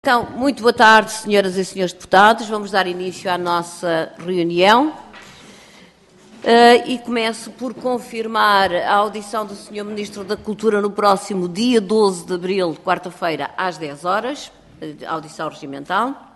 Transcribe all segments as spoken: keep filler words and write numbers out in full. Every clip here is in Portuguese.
Então, muito boa tarde, senhoras e senhores deputados. Vamos dar início à nossa reunião. Uh, e começo por confirmar a audição do senhor Ministro da Cultura no próximo dia doze de abril, quarta-feira, às dez horas, audição regimental.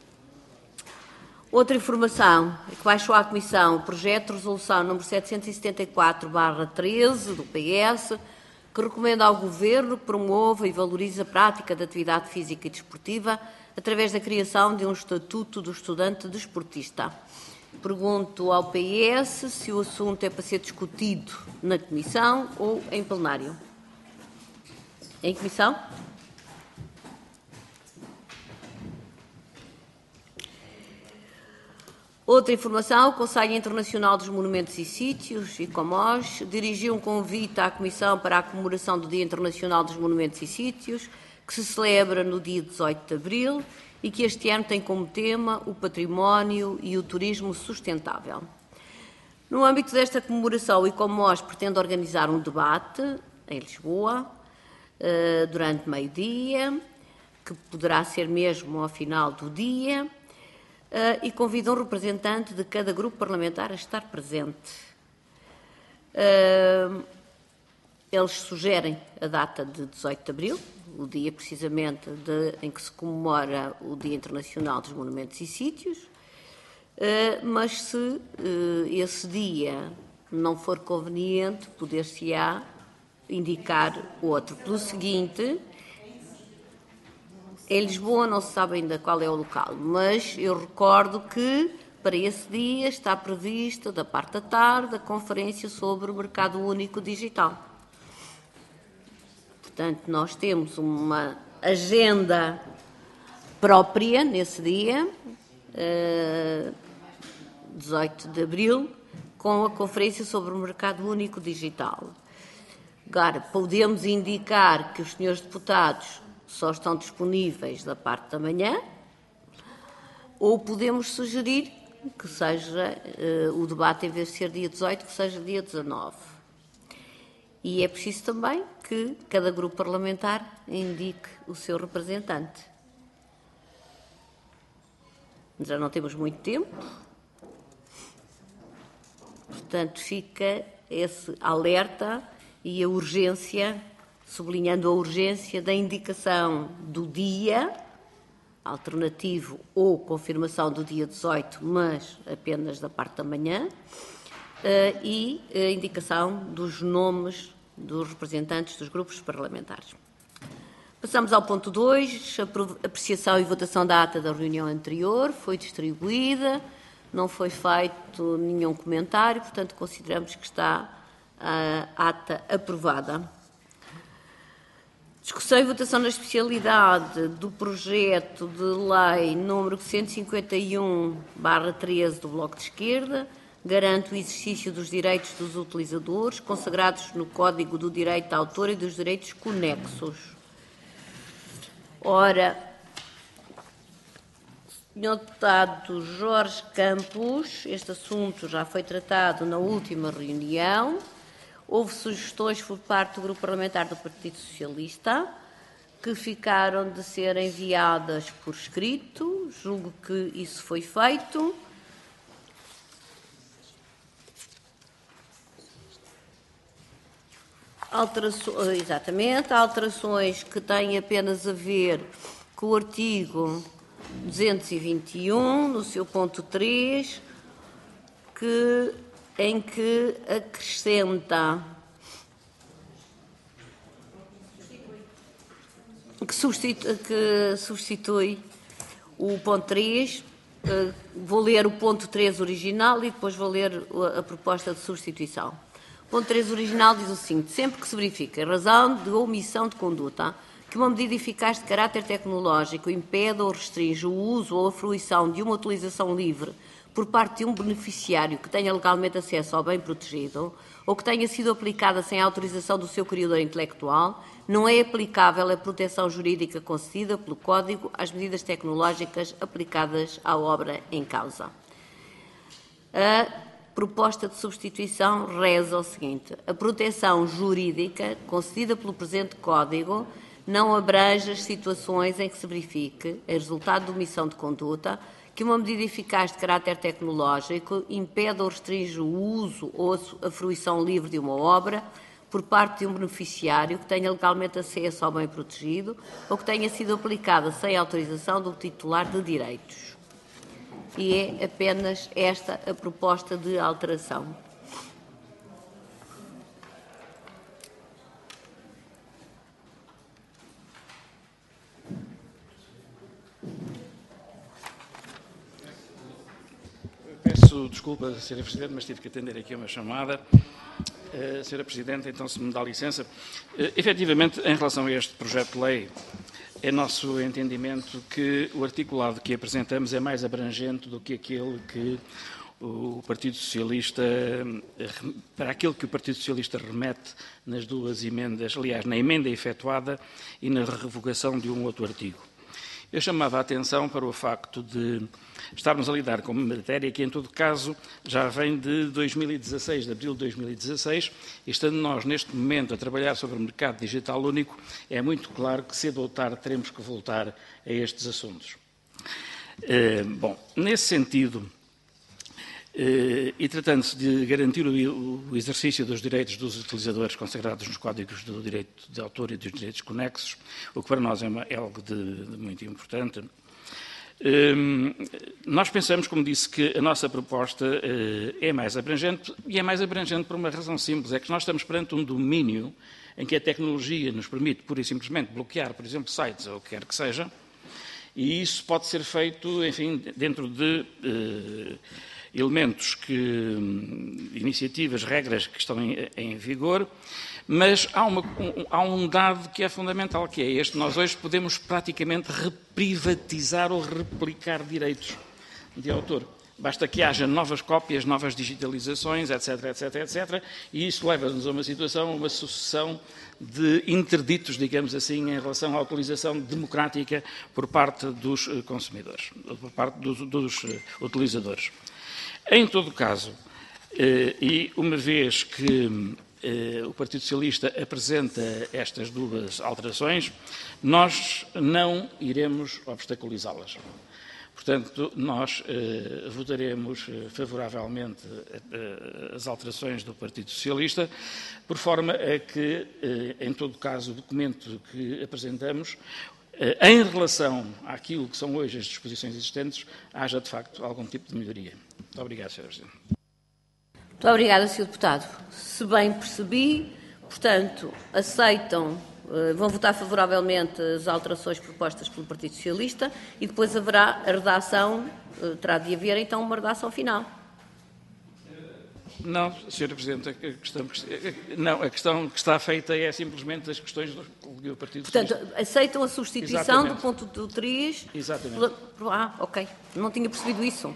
Outra informação, que baixou à Comissão o projeto de resolução número setecentos e setenta e quatro barra treze do P S, que recomenda ao Governo que promova e valorize a prática da atividade física e desportiva através da criação de um estatuto do estudante desportista. Pergunto ao P S se o assunto é para ser discutido na Comissão ou em plenário. Em Comissão? Outra informação, o Conselho Internacional dos Monumentos e Sítios, ICOMOS, dirigiu um convite à Comissão para a comemoração do Dia Internacional dos Monumentos e Sítios, que se celebra no dia dezoito de abril e que este ano tem como tema o património e o turismo sustentável. No âmbito desta comemoração, o ICOMOS pretende organizar um debate em Lisboa, durante meio-dia, que poderá ser mesmo ao final do dia, Uh, e convida um representante de cada grupo parlamentar a estar presente. Uh, eles sugerem a data de dezoito de abril, o dia precisamente de, em que se comemora o Dia Internacional dos Monumentos e Sítios, uh, mas se uh, esse dia não for conveniente, poder-se-á indicar outro. Pelo seguinte, em Lisboa não se sabe ainda qual é o local, mas eu recordo que para esse dia está prevista, da parte da tarde, a conferência sobre o mercado único digital. Portanto, nós temos uma agenda própria nesse dia, dezoito de abril, com a conferência sobre o mercado único digital. Agora, podemos indicar que os senhores deputados só estão disponíveis da parte da manhã, ou podemos sugerir que seja uh, o debate, em vez de ser dia dezoito, que seja dia dezanove. E é preciso também que cada grupo parlamentar indique o seu representante. Já não temos muito tempo, portanto fica esse alerta e a urgência, sublinhando a urgência da indicação do dia alternativo ou confirmação do dia dezoito, mas apenas da parte da manhã, e a indicação dos nomes dos representantes dos grupos parlamentares. Passamos ao ponto dois, apreciação e votação da ata da reunião anterior, foi distribuída, não foi feito nenhum comentário, portanto consideramos que está a ata aprovada. Discussão e votação na especialidade do projeto de lei número cento e cinquenta e um barra treze do Bloco de Esquerda, garante o exercício dos direitos dos utilizadores consagrados no Código do Direito de Autor e dos direitos conexos. Ora, senhor deputado Jorge Campos, este assunto já foi tratado na última reunião. Houve sugestões por parte do Grupo Parlamentar do Partido Socialista que ficaram de ser enviadas por escrito. Julgo que isso foi feito. Alterações, exatamente, alterações que têm apenas a ver com o artigo duzentos e vinte e um, no seu ponto três, que em que acrescenta que substitui, que substitui o ponto três, vou ler o ponto três original e depois vou ler a proposta de substituição. O ponto três original diz o seguinte: sempre que se verifica, em razão de omissão de conduta, que uma medida eficaz de caráter tecnológico impede ou restringe o uso ou a fruição de uma utilização livre por parte de um beneficiário que tenha legalmente acesso ao bem protegido ou que tenha sido aplicada sem autorização do seu criador intelectual, não é aplicável a proteção jurídica concedida pelo Código às medidas tecnológicas aplicadas à obra em causa. A proposta de substituição reza o seguinte: a proteção jurídica concedida pelo presente Código não abrange as situações em que se verifique, em resultado de omissão de conduta, que uma medida eficaz de caráter tecnológico impede ou restringe o uso ou a fruição livre de uma obra por parte de um beneficiário que tenha legalmente acesso ao bem protegido ou que tenha sido aplicada sem autorização do titular de direitos. E é apenas esta a proposta de alteração. Peço desculpa, senhora Presidente, mas tive que atender aqui uma chamada. Uh, senhora Presidente, então, se me dá licença. Uh, efetivamente, em relação a este projeto de lei, é nosso entendimento que o articulado que apresentamos é mais abrangente do que aquele que o Partido Socialista, para aquele que o Partido Socialista remete nas duas emendas, aliás, na emenda efetuada e na revogação de um outro artigo. Eu chamava a atenção para o facto de estarmos a lidar com uma matéria que, em todo caso, já vem de dois mil e dezasseis, de abril de dois mil e dezasseis, e estando nós, neste momento, a trabalhar sobre o mercado digital único, é muito claro que, cedo ou tarde, teremos que voltar a estes assuntos. Eh, bom, nesse sentido, eh, e tratando-se de garantir o, o exercício dos direitos dos utilizadores consagrados nos códigos do direito de autor e dos direitos conexos, o que para nós é, uma, é algo de, de muito importante, Um, nós pensamos, como disse, que a nossa proposta uh, é mais abrangente, e é mais abrangente por uma razão simples, é que nós estamos perante um domínio em que a tecnologia nos permite, pura e simplesmente, bloquear, por exemplo, sites ou o que quer que seja, e isso pode ser feito, enfim, dentro de uh, elementos que, um, iniciativas, regras que estão em, em vigor, mas há, uma, um, há um dado que é fundamental, que é este: nós hoje podemos praticamente reprivatizar ou replicar direitos de autor. Basta que haja novas cópias, novas digitalizações, etc, etc, etcétera, e isso leva-nos a uma situação, uma sucessão de interditos, digamos assim, em relação à utilização democrática por parte dos consumidores, por parte dos, dos utilizadores. Em todo caso, e uma vez que o Partido Socialista apresenta estas duas alterações, nós não iremos obstaculizá-las. Portanto, nós eh, votaremos favoravelmente eh, as alterações do Partido Socialista, por forma a que, eh, em todo caso, o documento que apresentamos, eh, em relação àquilo que são hoje as disposições existentes, haja, de facto, algum tipo de melhoria. Muito obrigado, senhora Presidente. Muito obrigada, senhor Deputado. Se bem percebi, portanto, aceitam, vão votar favoravelmente as alterações propostas pelo Partido Socialista e depois haverá a redação, terá de haver então uma redação final. Não, senhora Presidente, a questão, não, a questão que está feita é simplesmente as questões do que o Partido Portanto, Socialista... aceitam a substituição Exatamente. do ponto do três... Exatamente. Ah, ok. Não tinha percebido isso.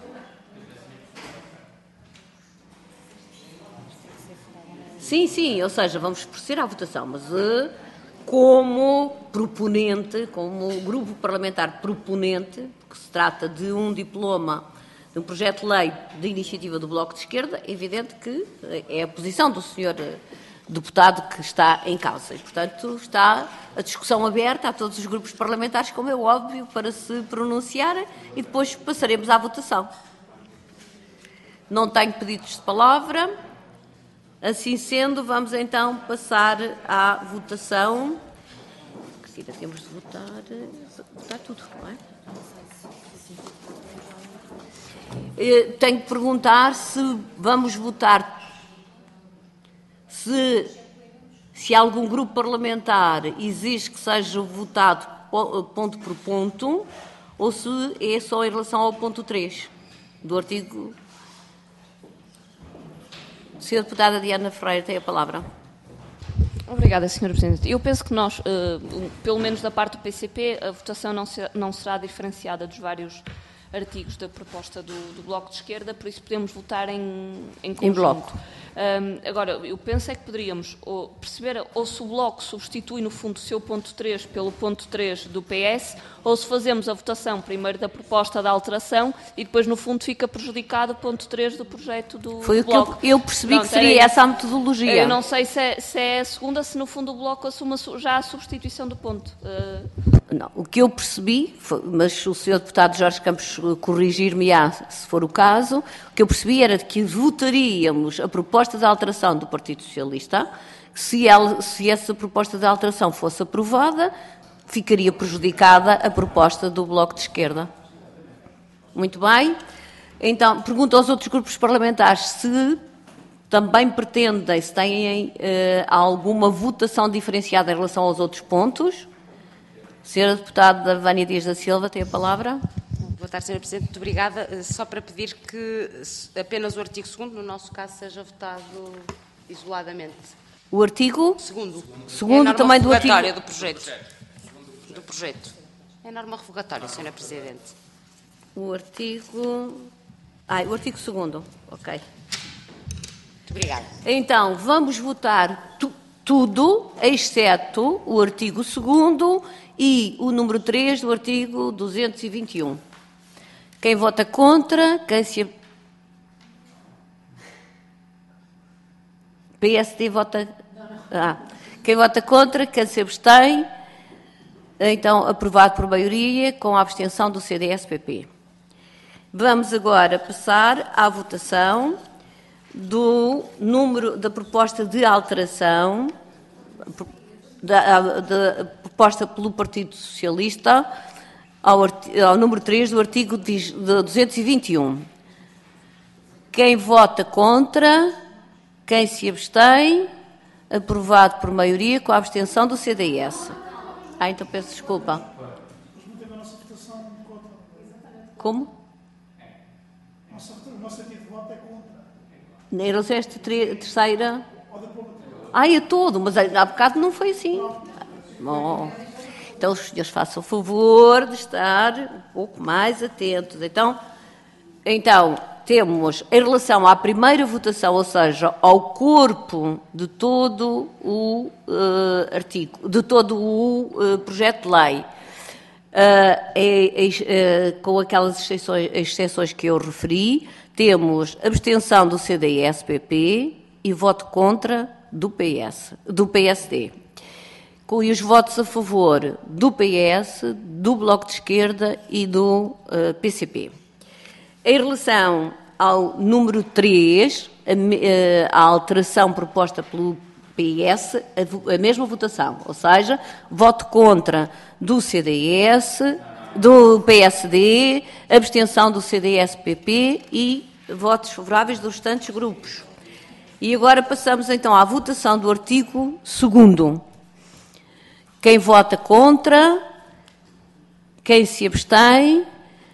Sim, sim, ou seja, vamos proceder à votação, mas uh, como proponente, como grupo parlamentar proponente, que se trata de um diploma, de um projeto de lei de iniciativa do Bloco de Esquerda, é evidente que é a posição do senhor deputado que está em causa. E, portanto, está a discussão aberta a todos os grupos parlamentares, como é óbvio, para se pronunciarem e depois passaremos à votação. Não tenho pedidos de palavra. Assim sendo, vamos então passar à votação. Que ainda temos de votar, votar tudo, não é? Tenho que perguntar se vamos votar, se, se algum grupo parlamentar exige que seja votado ponto por ponto, ou se é só em relação ao ponto três do artigo. senhora Deputada Diana Ferreira tem a palavra. Obrigada, senhora Presidente. Eu penso que nós, uh, pelo menos da parte do P C P, a votação não, se, não será diferenciada dos vários artigos da proposta do, do Bloco de Esquerda, por isso podemos votar em, em conjunto. Em bloco. Um, agora, eu penso é que poderíamos ou perceber ou se o Bloco substitui, no fundo, o seu ponto três pelo ponto três do P S, ou se fazemos a votação primeiro da proposta da alteração e depois, no fundo, fica prejudicado o ponto três do projeto do, Foi do o que Bloco. eu, eu percebi Pronto, que seria era essa a metodologia. Eu não sei se é, se é a segunda, se no fundo o Bloco assume já a substituição do ponto. Uh... Não, o que eu percebi, foi, mas o senhor deputado Jorge Campos corrigir-me-á se for o caso, o que eu percebi era que votaríamos a proposta de alteração do Partido Socialista, se, ela, se essa proposta de alteração fosse aprovada, ficaria prejudicada a proposta do Bloco de Esquerda. Muito bem. Então, pergunto aos outros grupos parlamentares se também pretendem, se têm eh, alguma votação diferenciada em relação aos outros pontos. Senhora Deputada Vânia Dias da Silva, tem a palavra. Boa tarde, Senhora Presidente. Muito obrigada. Só para pedir que apenas o artigo segundo, no nosso caso, seja votado isoladamente. O artigo? Segundo. Segundo é a norma também do artigo. revogatória do projeto. Do projeto. É a norma revogatória, Senhora Presidente. O artigo... Ah, o artigo segundo. Ok. Muito obrigada. Então, vamos votar tu, tudo, exceto o artigo segundo e o número três do artigo duzentos e vinte e um. Quem vota contra, quem se... P S D vota... Ah. Quem vota contra, quem se abstém, então aprovado por maioria, com a abstenção do C D S P P. Vamos agora passar à votação do número da proposta de alteração da, da proposta pelo Partido Socialista ao, ao número três do artigo duzentos e vinte e um. Quem vota contra, quem se abstém, aprovado por maioria com a abstenção do C D S. Ah, então peço desculpa. Como? O nosso sentido de voto é contra. Era esta terceira? Ah, é todo, mas há bocado não foi assim. Bom, então os senhores façam o favor de estar um pouco mais atentos. Então, então, temos, em relação à primeira votação, ou seja, ao corpo de todo o uh, artigo, de todo o uh, projeto de lei, uh, é, é, uh, com aquelas exceções, exceções que eu referi, temos abstenção do C D S P P e voto contra do P S, do P S D. Com os votos a favor do P S, do Bloco de Esquerda e do uh, P C P. Em relação ao número três, a, a alteração proposta pelo P S, a, a mesma votação, ou seja, voto contra do C D S, do P S D, abstenção do C D S P P e votos favoráveis dos restantes grupos. E agora passamos então à votação do artigo segundo. Quem vota contra, quem se abstém.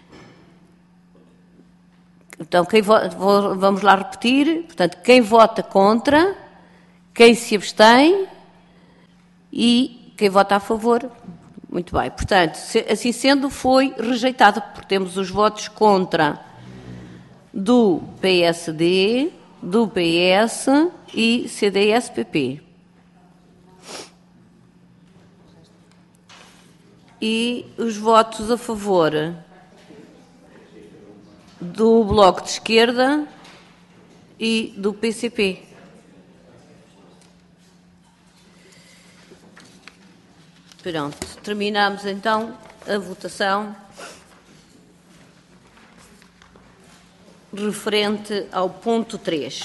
Então, quem vo- vou, vamos lá repetir. Portanto, quem vota contra, quem se abstém e quem vota a favor. Muito bem. Portanto, se, assim sendo, foi rejeitado, porque temos os votos contra do P S D, do P S e C D S P P. E os votos a favor do Bloco de Esquerda e do P C P. Pronto, terminamos então a votação referente ao ponto três.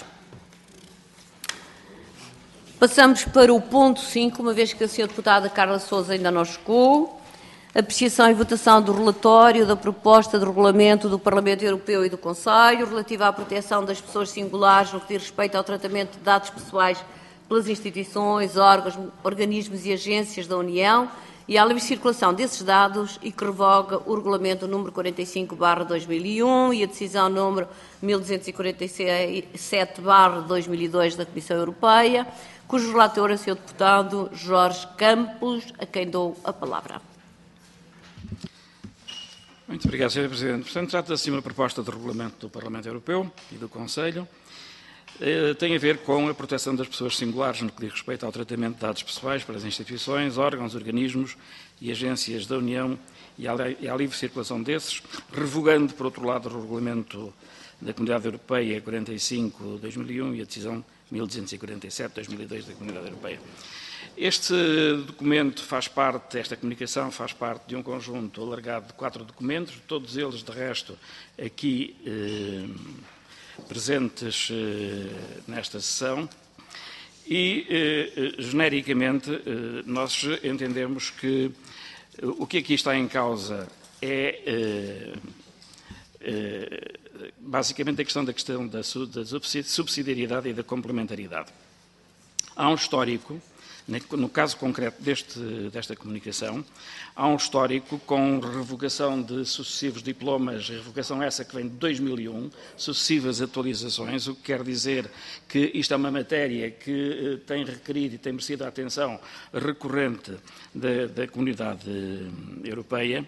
Passamos para o ponto cinco, uma vez que a senhora deputada Carla Sousa ainda não chegou. Apreciação e votação do relatório da proposta de regulamento do Parlamento Europeu e do Conselho relativa à proteção das pessoas singulares no que diz respeito ao tratamento de dados pessoais pelas instituições, órgãos, organismos e agências da União e à livre circulação desses dados e que revoga o regulamento número quarenta e cinco barra dois mil e um e a decisão número mil duzentos e quarenta e sete barra dois mil e dois da Comissão Europeia, cujo relator é o senhor deputado Jorge Campos, a quem dou a palavra. Muito obrigado, senhor Presidente. Portanto, trata-se de uma proposta de regulamento do Parlamento Europeu e do Conselho. Eh, tem a ver com a proteção das pessoas singulares no que diz respeito ao tratamento de dados pessoais para as instituições, órgãos, organismos e agências da União e à, e à livre circulação desses, revogando, por outro lado, o regulamento da Comunidade Europeia quarenta e cinco barra dois mil e um e a decisão mil duzentos e quarenta e sete barra dois mil e dois da Comunidade Europeia. Este documento faz parte, esta comunicação faz parte de um conjunto alargado de quatro documentos, todos eles, de resto, aqui eh, presentes eh, nesta sessão, e, eh, genericamente, eh, nós entendemos que eh, o que aqui está em causa é, eh, eh, basicamente, a questão da questão da subsidiariedade e da complementaridade. Há um histórico. No caso concreto deste, desta comunicação, há um histórico com revogação de sucessivos diplomas, revogação essa que vem de dois mil e um, sucessivas atualizações, o que quer dizer que isto é uma matéria que tem requerido e tem merecido a atenção recorrente da, da comunidade europeia.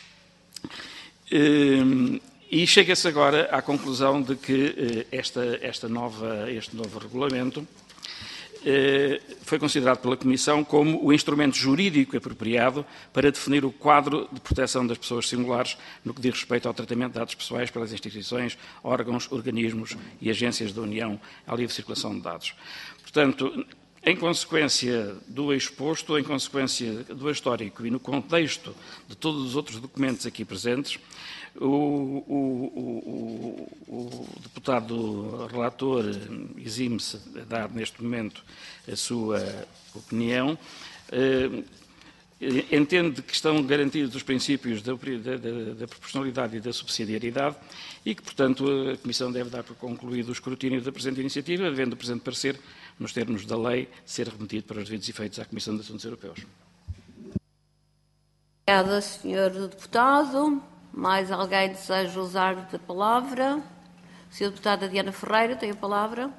E chega-se agora à conclusão de que esta, esta nova, este novo regulamento foi considerado pela Comissão como o instrumento jurídico apropriado para definir o quadro de proteção das pessoas singulares no que diz respeito ao tratamento de dados pessoais pelas instituições, órgãos, organismos e agências da União à livre circulação de dados. Portanto, em consequência do exposto, em consequência do histórico e no contexto de todos os outros documentos aqui presentes, o, o, o, o deputado relator exime-se a dar neste momento a sua opinião. Eh, entende que estão garantidos os princípios da, da, da proporcionalidade e da subsidiariedade e que, portanto, a Comissão deve dar por concluído o escrutínio da presente iniciativa, havendo o presente parecer, nos termos da lei, ser remetido para os devidos efeitos à Comissão de Assuntos Europeus. Obrigada, senhor Deputado. Mais alguém deseja usar a palavra? senhora Deputada Diana Ferreira tem a palavra.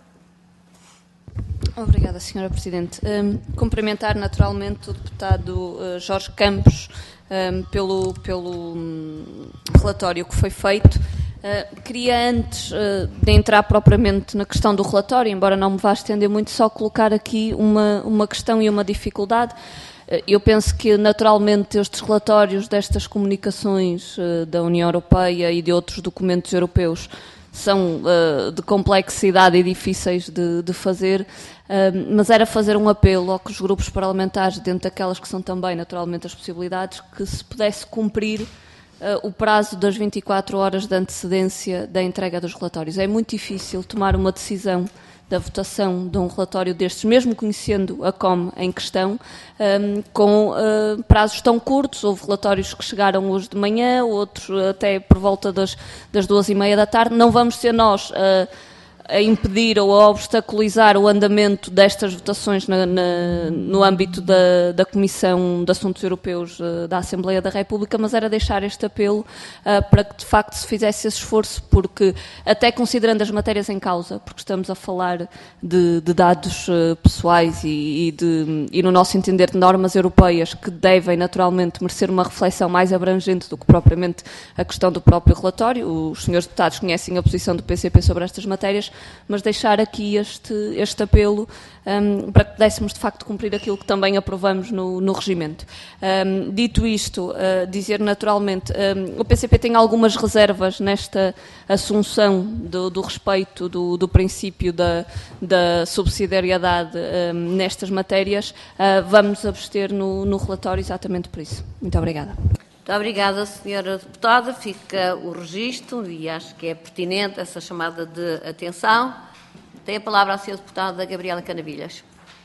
Obrigada, senhora Presidente. Um, cumprimentar naturalmente o deputado uh, Jorge Campos um, pelo, pelo um, relatório que foi feito. Uh, queria, antes uh, de entrar propriamente na questão do relatório, embora não me vá estender muito, só colocar aqui uma, uma questão e uma dificuldade. Uh, eu penso que, naturalmente, estes relatórios destas comunicações uh, da União Europeia e de outros documentos europeus são uh, de complexidade e difíceis de, de fazer, uh, mas era fazer um apelo aos grupos parlamentares, dentro daquelas que são também, naturalmente, as possibilidades, que se pudesse cumprir Uh, o prazo das vinte e quatro horas de antecedência da entrega dos relatórios. É muito difícil tomar uma decisão da votação de um relatório destes, mesmo conhecendo a C O M em questão, um, com uh, prazos tão curtos. Houve relatórios que chegaram hoje de manhã, outros até por volta das, das duas e meia da tarde. Não vamos ser nós uh, a impedir ou a obstaculizar o andamento destas votações na, na, no âmbito da, da Comissão de Assuntos Europeus uh, da Assembleia da República, mas era deixar este apelo uh, para que de facto se fizesse esse esforço, porque até considerando as matérias em causa, porque estamos a falar de, de dados uh, pessoais e, e, de, e, no nosso entender, de normas europeias que devem naturalmente merecer uma reflexão mais abrangente do que propriamente a questão do próprio relatório. Os senhores deputados conhecem a posição do P C P sobre estas matérias, mas deixar aqui este, este apelo um, para que pudéssemos de facto cumprir aquilo que também aprovamos no, no regimento. Um, dito isto, uh, dizer naturalmente, um, o P C P tem algumas reservas nesta assunção do, do respeito do, do princípio da, da subsidiariedade um, nestas matérias. Uh, vamos abster no, no relatório exatamente por isso. Muito obrigada. Muito obrigada, senhora Deputada. Fica o registro e acho que é pertinente essa chamada de atenção. Tem a palavra a senhora Deputada Gabriela Canavilhas.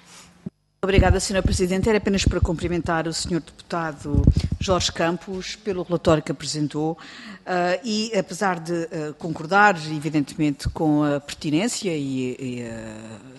Obrigada, senhora Presidente. Era apenas para cumprimentar o senhor Deputado Jorge Campos pelo relatório que apresentou uh, e, apesar de uh, concordar, evidentemente, com a pertinência e, e uh,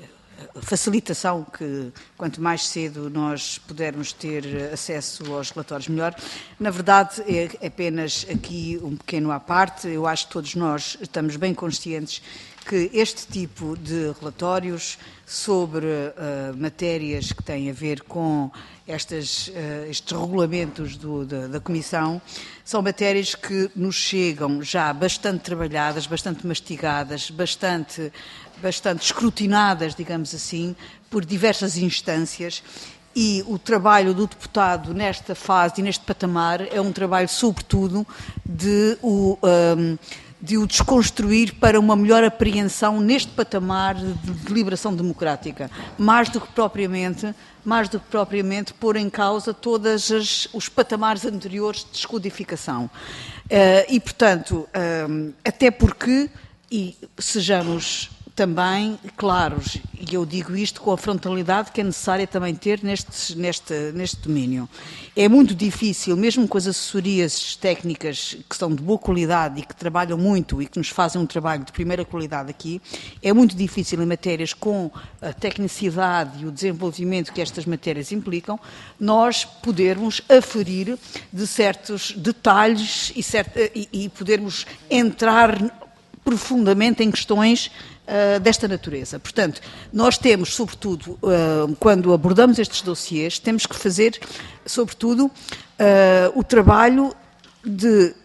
facilitação que, quanto mais cedo nós pudermos ter acesso aos relatórios, melhor. Na verdade, é apenas aqui um pequeno à parte. Eu acho que todos nós estamos bem conscientes que este tipo de relatórios sobre uh, matérias que têm a ver com estas, uh, estes regulamentos do, da, da Comissão são matérias que nos chegam já bastante trabalhadas, bastante mastigadas, bastante, bastante escrutinadas, digamos assim, por diversas instâncias. E o trabalho do deputado nesta fase e neste patamar é um trabalho, sobretudo, de o, um, de o desconstruir para uma melhor apreensão neste patamar de deliberação democrática, mais do que propriamente, mais do que propriamente pôr em causa todos os patamares anteriores de descodificação. Uh, e, portanto, um, até porque, e sejamos também claros, e eu digo isto com a frontalidade que é necessária também ter neste, neste, neste domínio. É muito difícil, mesmo com as assessorias técnicas que são de boa qualidade e que trabalham muito e que nos fazem um trabalho de primeira qualidade aqui, é muito difícil em matérias com a tecnicidade e o desenvolvimento que estas matérias implicam, nós podermos aferir de certos detalhes e, certo, e, e podermos entrar profundamente em questões Uh, desta natureza. Portanto, nós temos, sobretudo, uh, quando abordamos estes dossiês, temos que fazer, sobretudo, uh, o trabalho de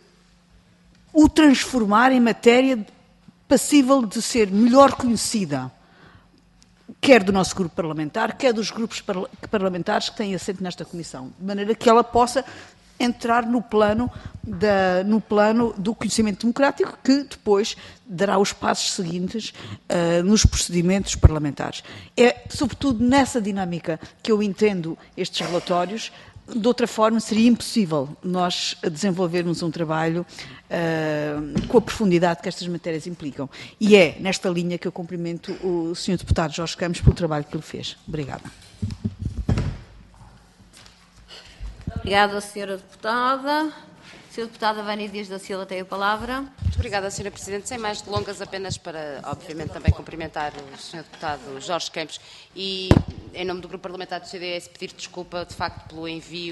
o transformar em matéria passível de ser melhor conhecida, quer do nosso grupo parlamentar, quer dos grupos parla- parlamentares que têm assento nesta comissão, de maneira que ela possa entrar no plano, da, no plano do conhecimento democrático, que depois dará os passos seguintes uh, nos procedimentos parlamentares. É, sobretudo, nessa dinâmica que eu entendo estes relatórios. De outra forma, seria impossível nós desenvolvermos um trabalho uh, com a profundidade que estas matérias implicam. E é nesta linha que eu cumprimento o senhor deputado Jorge Campos pelo trabalho que ele fez. Obrigada. Obrigada, senhora Deputada. senhora Deputada Vânia Dias da Silva tem a palavra. Muito obrigada, senhora Presidente. Sem mais delongas, apenas para, obviamente, também cumprimentar o senhor Deputado Jorge Campos e, em nome do Grupo Parlamentar do C D S, pedir desculpa, de facto, pelo envio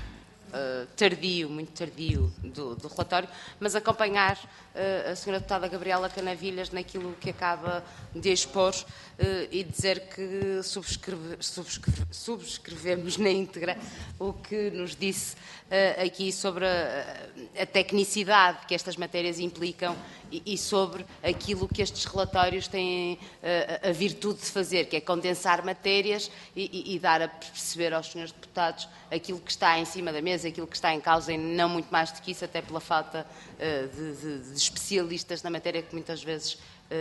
uh, tardio, muito tardio, do, do relatório, mas acompanhar uh, a senhora Deputada Gabriela Canavilhas naquilo que acaba de expor uh, e dizer que subscreve, subscreve, subscrevemos na íntegra o que nos disse uh, aqui sobre a, a tecnicidade que estas matérias implicam e, e sobre aquilo que estes relatórios têm uh, a virtude de fazer, que é condensar matérias e, e, e dar a perceber aos senhores deputados aquilo que está em cima da mesa, aquilo que está em causa e não muito mais do que isso, até pela falta uh, de, de, de especialistas na matéria que muitas vezes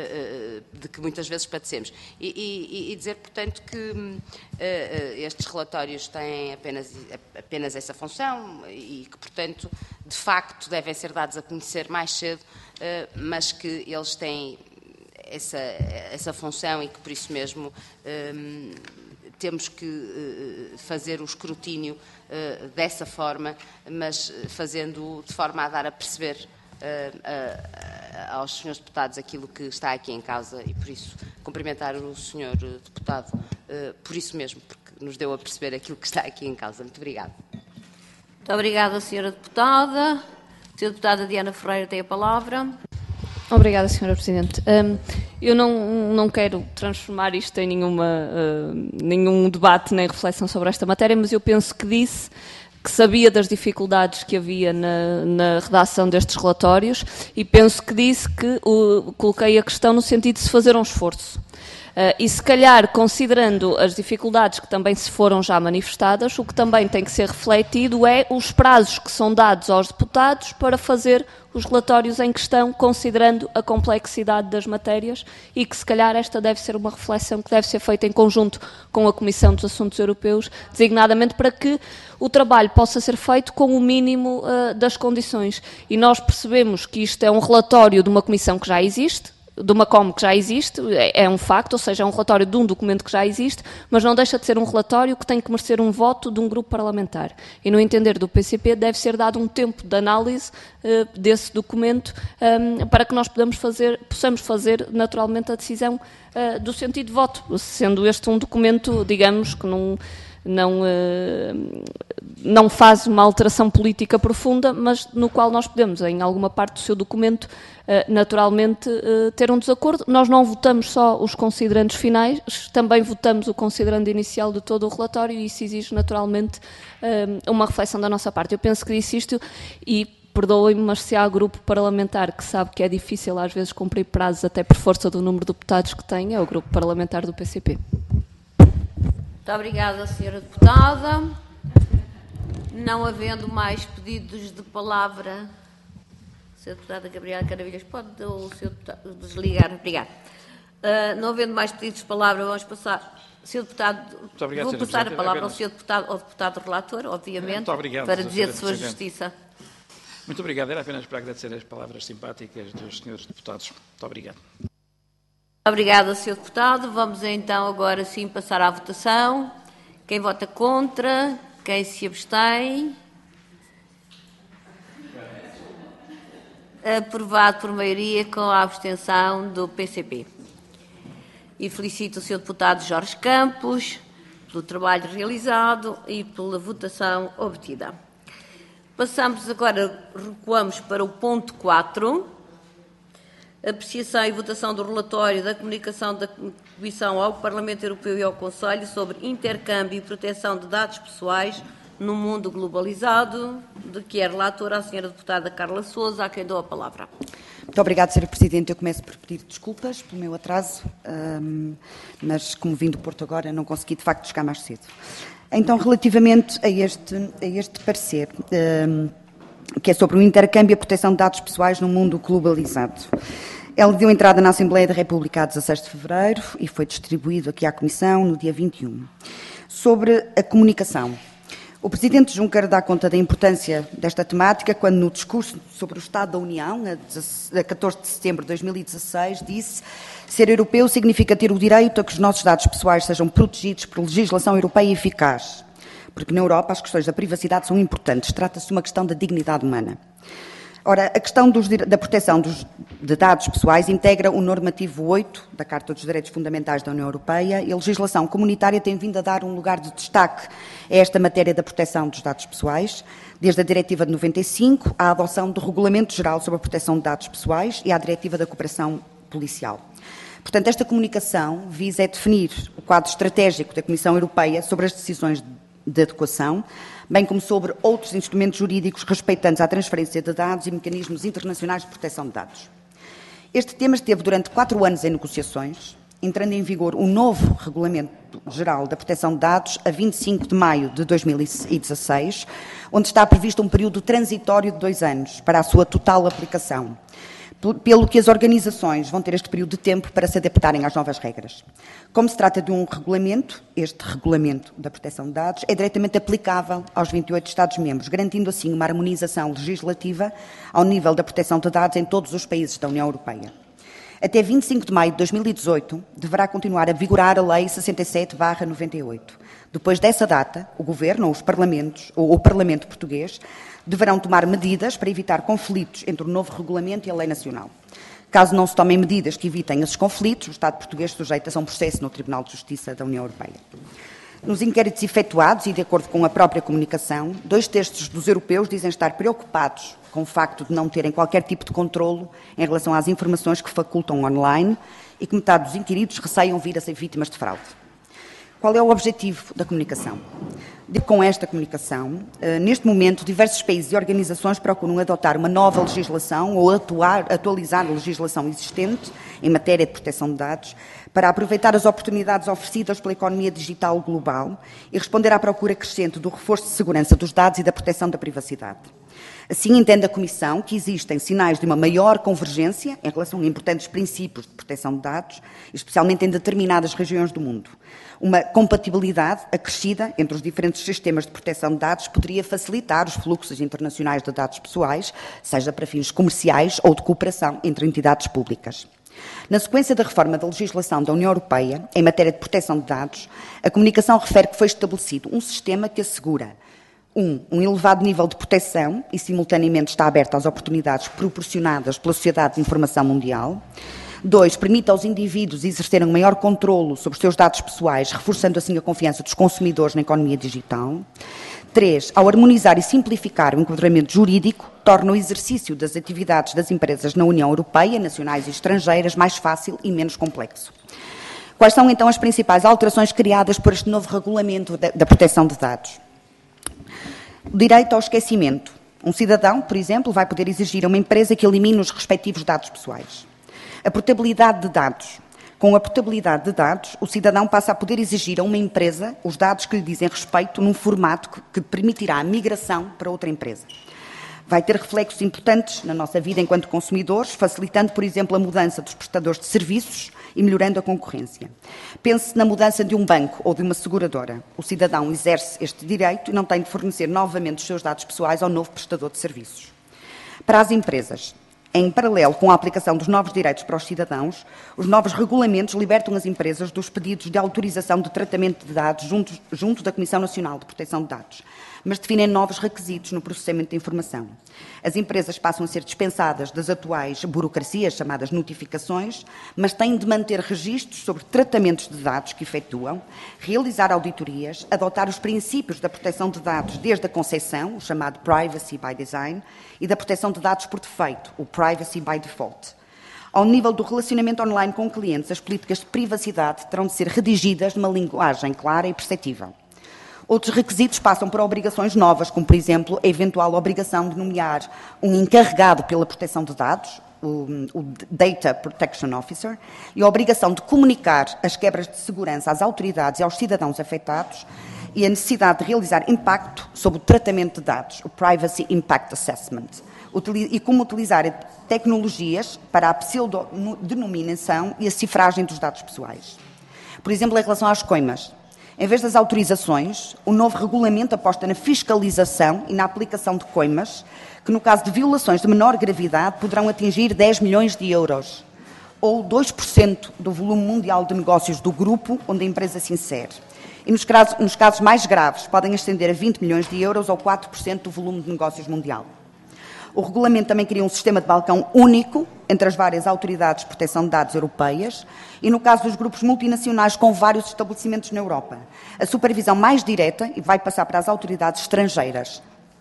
de que muitas vezes padecemos. E, e, e dizer, portanto, que uh, estes relatórios têm apenas, apenas essa função e que, portanto, de facto, devem ser dados a conhecer mais cedo, uh, mas que eles têm essa, essa função e que, por isso mesmo, um, temos que uh, fazer o escrutínio uh, dessa forma, mas fazendo de forma a dar a perceber Uh, uh, aos senhores deputados aquilo que está aqui em causa e, por isso, cumprimentar o senhor deputado uh, por isso mesmo, porque nos deu a perceber aquilo que está aqui em causa. Muito obrigada. Muito obrigada, senhora Deputada. A senhora Deputada Diana Ferreira tem a palavra. Obrigada, senhora Presidente. Um, eu não, não quero transformar isto em nenhuma, uh, nenhum debate nem reflexão sobre esta matéria, mas eu penso que disse que sabia das dificuldades que havia na, na redação destes relatórios e penso que disse que o, coloquei a questão no sentido de se fazer um esforço. Uh, e se calhar, considerando as dificuldades que também se foram já manifestadas, o que também tem que ser refletido é os prazos que são dados aos deputados para fazer os relatórios em questão, considerando a complexidade das matérias e que, se calhar, esta deve ser uma reflexão que deve ser feita em conjunto com a Comissão dos Assuntos Europeus, designadamente para que o trabalho possa ser feito com o mínimo uh, das condições. E nós percebemos que isto é um relatório de uma comissão que já existe, de uma C O M que já existe, é um facto, ou seja, é um relatório de um documento que já existe, mas não deixa de ser um relatório que tem que merecer um voto de um grupo parlamentar. E, no entender do P C P, deve ser dado um tempo de análise uh, desse documento um, para que nós podamos fazer, possamos fazer, naturalmente, a decisão uh, do sentido de voto, sendo este um documento, digamos, que não... não uh, não faz uma alteração política profunda, mas no qual nós podemos, em alguma parte do seu documento, naturalmente ter um desacordo. Nós não votamos só os considerandos finais, também votamos o considerando inicial de todo o relatório e isso exige naturalmente uma reflexão da nossa parte. Eu penso que disse isto e perdoem-me, mas se há grupo parlamentar que sabe que é difícil às vezes cumprir prazos até por força do número de deputados que tem, é o grupo parlamentar do P C P. Muito obrigada, senhora Deputada. Não havendo mais pedidos de palavra, a senhora Deputada Gabriela Caravilhas, pode o senhor deputado desligar? Obrigada. Uh, não havendo mais pedidos de palavra, vamos passar... senhor Deputado, obrigado, vou passar a palavra apenas... ao senhor Deputado, ao Deputado Relator, obviamente, Muito obrigado, para dizer de senhora sua Presidente. justiça. Muito obrigado. Era apenas para agradecer as palavras simpáticas dos senhores deputados. Muito obrigado. Obrigada, senhor Deputado. Vamos então agora sim passar à votação. Quem vota contra? Quem se abstém? Aprovado por maioria com a abstenção do P C P. E felicito o senhor Deputado Jorge Campos pelo trabalho realizado e pela votação obtida. Passamos agora, recuamos para o ponto quatro. Apreciação e votação do relatório da comunicação da Comissão ao Parlamento Europeu e ao Conselho sobre intercâmbio e proteção de dados pessoais no mundo globalizado, de que é relatora a senhora deputada Carla Sousa, a quem dou a palavra. Muito obrigada, senhora Presidente. Eu começo por pedir desculpas pelo meu atraso, mas como vim do Porto agora não consegui de facto chegar mais cedo. Então, relativamente a este, a este parecer, que é sobre o intercâmbio e a proteção de dados pessoais no mundo globalizado. Ela deu entrada na Assembleia da República a dezasseis de fevereiro e foi distribuído aqui à Comissão no dia vinte e um. Sobre a comunicação. O Presidente Juncker dá conta da importância desta temática quando, no discurso sobre o Estado da União, a catorze de setembro de dois mil e dezasseis, disse: ser europeu significa ter o direito a que os nossos dados pessoais sejam protegidos por legislação europeia eficaz. Porque na Europa as questões da privacidade são importantes. Trata-se de uma questão da dignidade humana. Ora, a questão dos, da proteção dos, de dados pessoais integra o normativo oito da Carta dos Direitos Fundamentais da União Europeia e a legislação comunitária tem vindo a dar um lugar de destaque a esta matéria da proteção dos dados pessoais, desde a Diretiva de noventa e cinco à adoção do Regulamento Geral sobre a Proteção de Dados Pessoais e à Diretiva da Cooperação Policial. Portanto, esta comunicação visa é definir o quadro estratégico da Comissão Europeia sobre as decisões de adequação, bem como sobre outros instrumentos jurídicos respeitantes à transferência de dados e mecanismos internacionais de proteção de dados. Este tema esteve durante quatro anos em negociações, entrando em vigor o novo Regulamento Geral da Proteção de Dados a vinte e cinco de maio de dois mil e dezasseis, onde está previsto um período transitório de dois anos para a sua total aplicação, pelo que as organizações vão ter este período de tempo para se adaptarem às novas regras. Como se trata de um regulamento, este regulamento da proteção de dados é diretamente aplicável aos vinte e oito Estados-membros, garantindo assim uma harmonização legislativa ao nível da proteção de dados em todos os países da União Europeia. Até vinte e cinco de maio de dois mil e dezoito, deverá continuar a vigorar a Lei sessenta e sete barra noventa e oito. Depois dessa data, o Governo ou os Parlamentos, ou o Parlamento português, deverão tomar medidas para evitar conflitos entre o novo regulamento e a lei nacional. Caso não se tomem medidas que evitem esses conflitos, o Estado português sujeita-se a um processo no Tribunal de Justiça da União Europeia. Nos inquéritos efetuados, e de acordo com a própria comunicação, dois terços dos europeus dizem estar preocupados com o facto de não terem qualquer tipo de controlo em relação às informações que facultam online e que metade dos inquiridos receiam vir a ser vítimas de fraude. Qual é o objetivo da comunicação? De, com esta comunicação, eh, neste momento, diversos países e organizações procuram adotar uma nova legislação ou atuar, atualizar a legislação existente em matéria de proteção de dados para aproveitar as oportunidades oferecidas pela economia digital global e responder à procura crescente do reforço de segurança dos dados e da proteção da privacidade. Assim, entende a Comissão que existem sinais de uma maior convergência em relação a importantes princípios de proteção de dados, especialmente em determinadas regiões do mundo. Uma compatibilidade acrescida entre os diferentes sistemas de proteção de dados poderia facilitar os fluxos internacionais de dados pessoais, seja para fins comerciais ou de cooperação entre entidades públicas. Na sequência da reforma da legislação da União Europeia, em matéria de proteção de dados, a comunicação refere que foi estabelecido um sistema que assegura Um, um elevado nível de proteção e, simultaneamente, está aberto às oportunidades proporcionadas pela Sociedade de Informação Mundial. Dois, permite aos indivíduos exercerem um maior controlo sobre os seus dados pessoais, reforçando assim a confiança dos consumidores na economia digital. Três, ao harmonizar e simplificar o enquadramento jurídico, torna o exercício das atividades das empresas na União Europeia, nacionais e estrangeiras, mais fácil e menos complexo. Quais são, então, as principais alterações criadas por este novo regulamento da, da proteção de dados? O direito ao esquecimento. Um cidadão, por exemplo, vai poder exigir a uma empresa que elimine os respectivos dados pessoais. A portabilidade de dados. Com a portabilidade de dados, o cidadão passa a poder exigir a uma empresa os dados que lhe dizem respeito num formato que, que permitirá a migração para outra empresa. Vai ter reflexos importantes na nossa vida enquanto consumidores, facilitando, por exemplo, a mudança dos prestadores de serviços e melhorando a concorrência. Pense na mudança de um banco ou de uma seguradora. O cidadão exerce este direito e não tem de fornecer novamente os seus dados pessoais ao novo prestador de serviços. Para as empresas, em paralelo com a aplicação dos novos direitos para os cidadãos, os novos regulamentos libertam as empresas dos pedidos de autorização de tratamento de dados junto, junto da Comissão Nacional de Proteção de Dados, mas definem novos requisitos no processamento de informação. As empresas passam a ser dispensadas das atuais burocracias, chamadas notificações, mas têm de manter registros sobre tratamentos de dados que efetuam, realizar auditorias, adotar os princípios da proteção de dados desde a concepção, o chamado Privacy by Design, e da proteção de dados por defeito, o Privacy by Default. Ao nível do relacionamento online com clientes, as políticas de privacidade terão de ser redigidas numa linguagem clara e perceptível. Outros requisitos passam por obrigações novas, como, por exemplo, a eventual obrigação de nomear um encarregado pela proteção de dados, o, o Data Protection Officer, e a obrigação de comunicar as quebras de segurança às autoridades e aos cidadãos afetados, e a necessidade de realizar impacto sobre o tratamento de dados, o Privacy Impact Assessment, e como utilizar tecnologias para a pseudodenominação e a cifragem dos dados pessoais. Por exemplo, em relação às coimas, em vez das autorizações, o novo regulamento aposta na fiscalização e na aplicação de coimas, que no caso de violações de menor gravidade poderão atingir dez milhões de euros, ou dois por cento do volume mundial de negócios do grupo onde a empresa se insere. E nos casos, nos casos mais graves podem ascender a vinte milhões de euros ou quatro por cento do volume de negócios mundial. O regulamento também cria um sistema de balcão único entre as várias autoridades de proteção de dados europeias e, no caso dos grupos multinacionais com vários estabelecimentos na Europa, a supervisão mais direta e vai passar para as autoridades estrangeiras.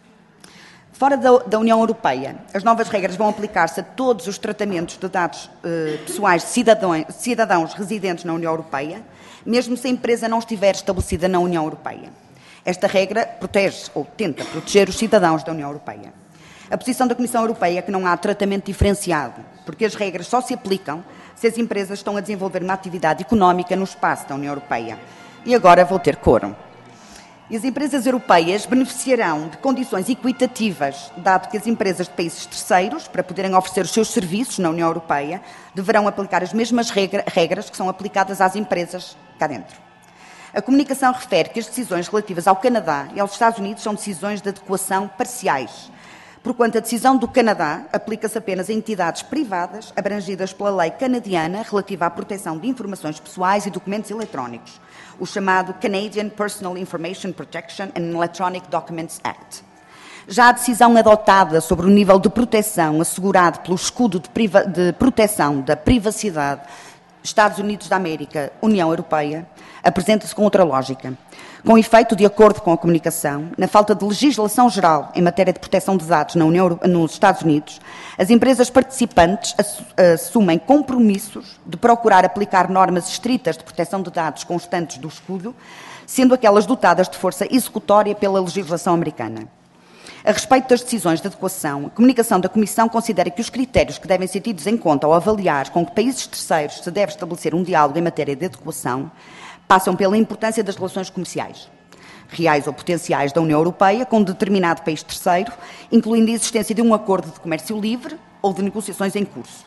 Fora da, da União Europeia, as novas regras vão aplicar-se a todos os tratamentos de dados eh, pessoais de cidadãos, cidadãos residentes na União Europeia, mesmo se a empresa não estiver estabelecida na União Europeia. Esta regra protege ou tenta proteger os cidadãos da União Europeia. A posição da Comissão Europeia é que não há tratamento diferenciado, porque as regras só se aplicam se as empresas estão a desenvolver uma atividade económica no espaço da União Europeia. E agora vou ter coro. E as empresas europeias beneficiarão de condições equitativas, dado que as empresas de países terceiros, para poderem oferecer os seus serviços na União Europeia, deverão aplicar as mesmas regra, regras que são aplicadas às empresas cá dentro. A comunicação refere que as decisões relativas ao Canadá e aos Estados Unidos são decisões de adequação parciais, porquanto a decisão do Canadá aplica-se apenas a entidades privadas abrangidas pela lei canadiana relativa à proteção de informações pessoais e documentos eletrónicos, o chamado Canadian Personal Information Protection and Electronic Documents Act. Já a decisão adotada sobre o nível de proteção assegurado pelo escudo de, priva- de proteção da privacidade Estados Unidos da América, União Europeia, apresenta-se com outra lógica. Com efeito, de acordo com a comunicação, na falta de legislação geral em matéria de proteção de dados na União, nos Estados Unidos, as empresas participantes assumem compromissos de procurar aplicar normas estritas de proteção de dados constantes do escudo, sendo aquelas dotadas de força executória pela legislação americana. A respeito das decisões de adequação, a comunicação da Comissão considera que os critérios que devem ser tidos em conta ao avaliar com que países terceiros se deve estabelecer um diálogo em matéria de adequação passam pela importância das relações comerciais, reais ou potenciais da União Europeia com um determinado país terceiro, incluindo a existência de um acordo de comércio livre ou de negociações em curso.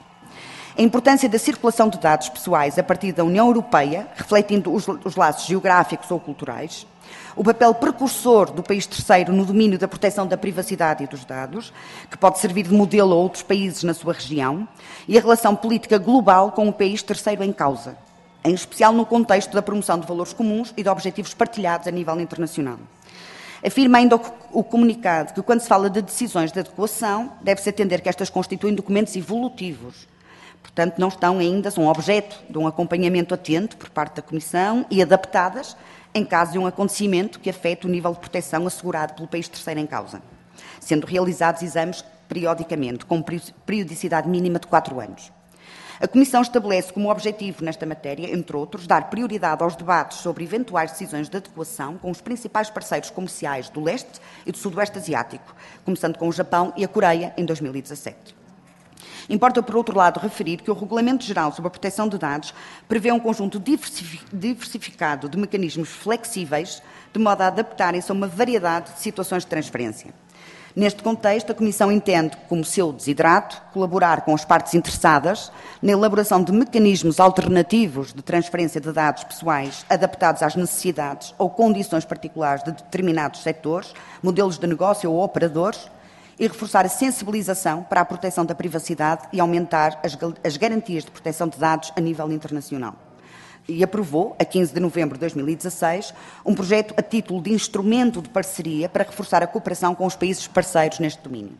A importância da circulação de dados pessoais a partir da União Europeia, refletindo os, os laços geográficos ou culturais, o papel precursor do país terceiro no domínio da proteção da privacidade e dos dados, que pode servir de modelo a outros países na sua região, e a relação política global com o país terceiro em causa, em especial no contexto da promoção de valores comuns e de objetivos partilhados a nível internacional. Afirma ainda o comunicado que, quando se fala de decisões de adequação, deve-se atender que estas constituem documentos evolutivos, Portanto, não estão ainda, são objeto de um acompanhamento atento por parte da Comissão e adaptadas em caso de um acontecimento que afete o nível de proteção assegurado pelo país terceiro em causa, sendo realizados exames periodicamente, com periodicidade mínima de quatro anos. A Comissão estabelece como objetivo nesta matéria, entre outros, dar prioridade aos debates sobre eventuais decisões de adequação com os principais parceiros comerciais do leste e do sudoeste asiático, começando com o Japão e a Coreia em dois mil e dezassete. Importa, por outro lado, referir que o Regulamento Geral sobre a Proteção de Dados prevê um conjunto diversificado de mecanismos flexíveis, de modo a adaptarem-se a uma variedade de situações de transferência. Neste contexto, a Comissão entende como seu desidrato colaborar com as partes interessadas na elaboração de mecanismos alternativos de transferência de dados pessoais adaptados às necessidades ou condições particulares de determinados setores, modelos de negócio ou operadores, e reforçar a sensibilização para a proteção da privacidade e aumentar as, as garantias de proteção de dados a nível internacional. E aprovou, a quinze de novembro de dois mil e dezasseis, um projeto a título de instrumento de parceria para reforçar a cooperação com os países parceiros neste domínio.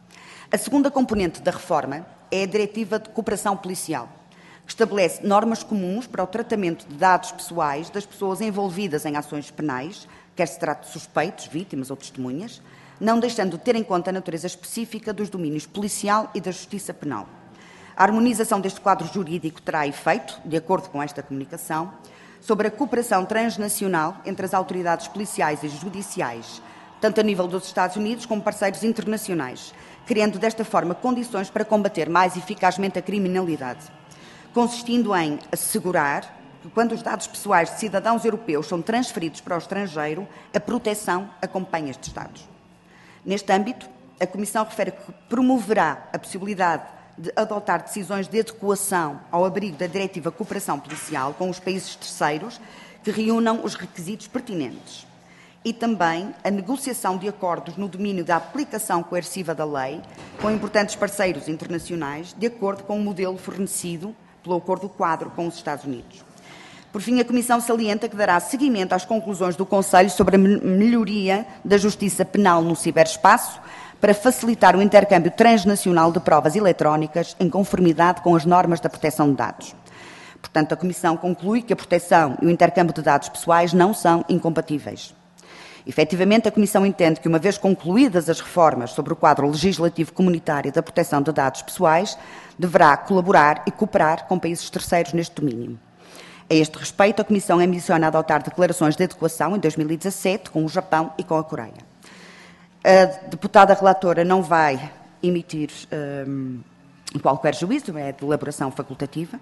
A segunda componente da reforma é a Diretiva de Cooperação Policial, que estabelece normas comuns para o tratamento de dados pessoais das pessoas envolvidas em ações penais, quer se trate de suspeitos, vítimas ou testemunhas, não deixando de ter em conta a natureza específica dos domínios policial e da justiça penal. A harmonização deste quadro jurídico terá efeito, de acordo com esta comunicação, sobre a cooperação transnacional entre as autoridades policiais e judiciais, tanto a nível dos Estados Unidos como parceiros internacionais, criando desta forma condições para combater mais eficazmente a criminalidade, consistindo em assegurar que, quando os dados pessoais de cidadãos europeus são transferidos para o estrangeiro, a proteção acompanha estes dados. Neste âmbito, a Comissão refere que promoverá a possibilidade de adotar decisões de adequação ao abrigo da Diretiva de Cooperação Policial com os países terceiros que reúnam os requisitos pertinentes e também a negociação de acordos no domínio da aplicação coerciva da lei com importantes parceiros internacionais, de acordo com o modelo fornecido pelo Acordo Quadro com os Estados Unidos. Por fim, a Comissão salienta que dará seguimento às conclusões do Conselho sobre a melhoria da justiça penal no ciberespaço, para facilitar o intercâmbio transnacional de provas eletrónicas em conformidade com as normas da proteção de dados. Portanto, a Comissão conclui que a proteção e o intercâmbio de dados pessoais não são incompatíveis. Efetivamente, a Comissão entende que, uma vez concluídas as reformas sobre o quadro legislativo comunitário da proteção de dados pessoais, deverá colaborar e cooperar com países terceiros neste domínio. A este respeito, a Comissão ambiciona adotar declarações de adequação em dois mil e dezassete com o Japão e com a Coreia. A deputada relatora não vai emitir um, qualquer juízo, é de elaboração facultativa.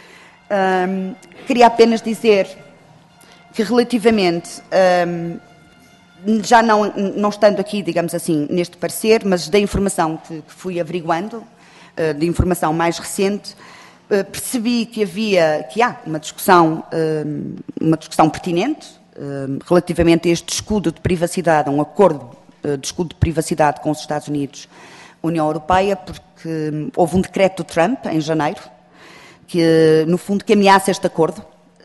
Um, queria apenas dizer que, relativamente, um, já não, não estando aqui, digamos assim, neste parecer, mas da informação que, que fui averiguando, uh, de informação mais recente, uh, percebi que havia, que há uma discussão, uh, uma discussão pertinente uh, relativamente a este escudo de privacidade, a um acordo de escudo de privacidade com os Estados Unidos, União Europeia, porque houve um decreto do Trump, em janeiro, que, no fundo, que ameaça este acordo,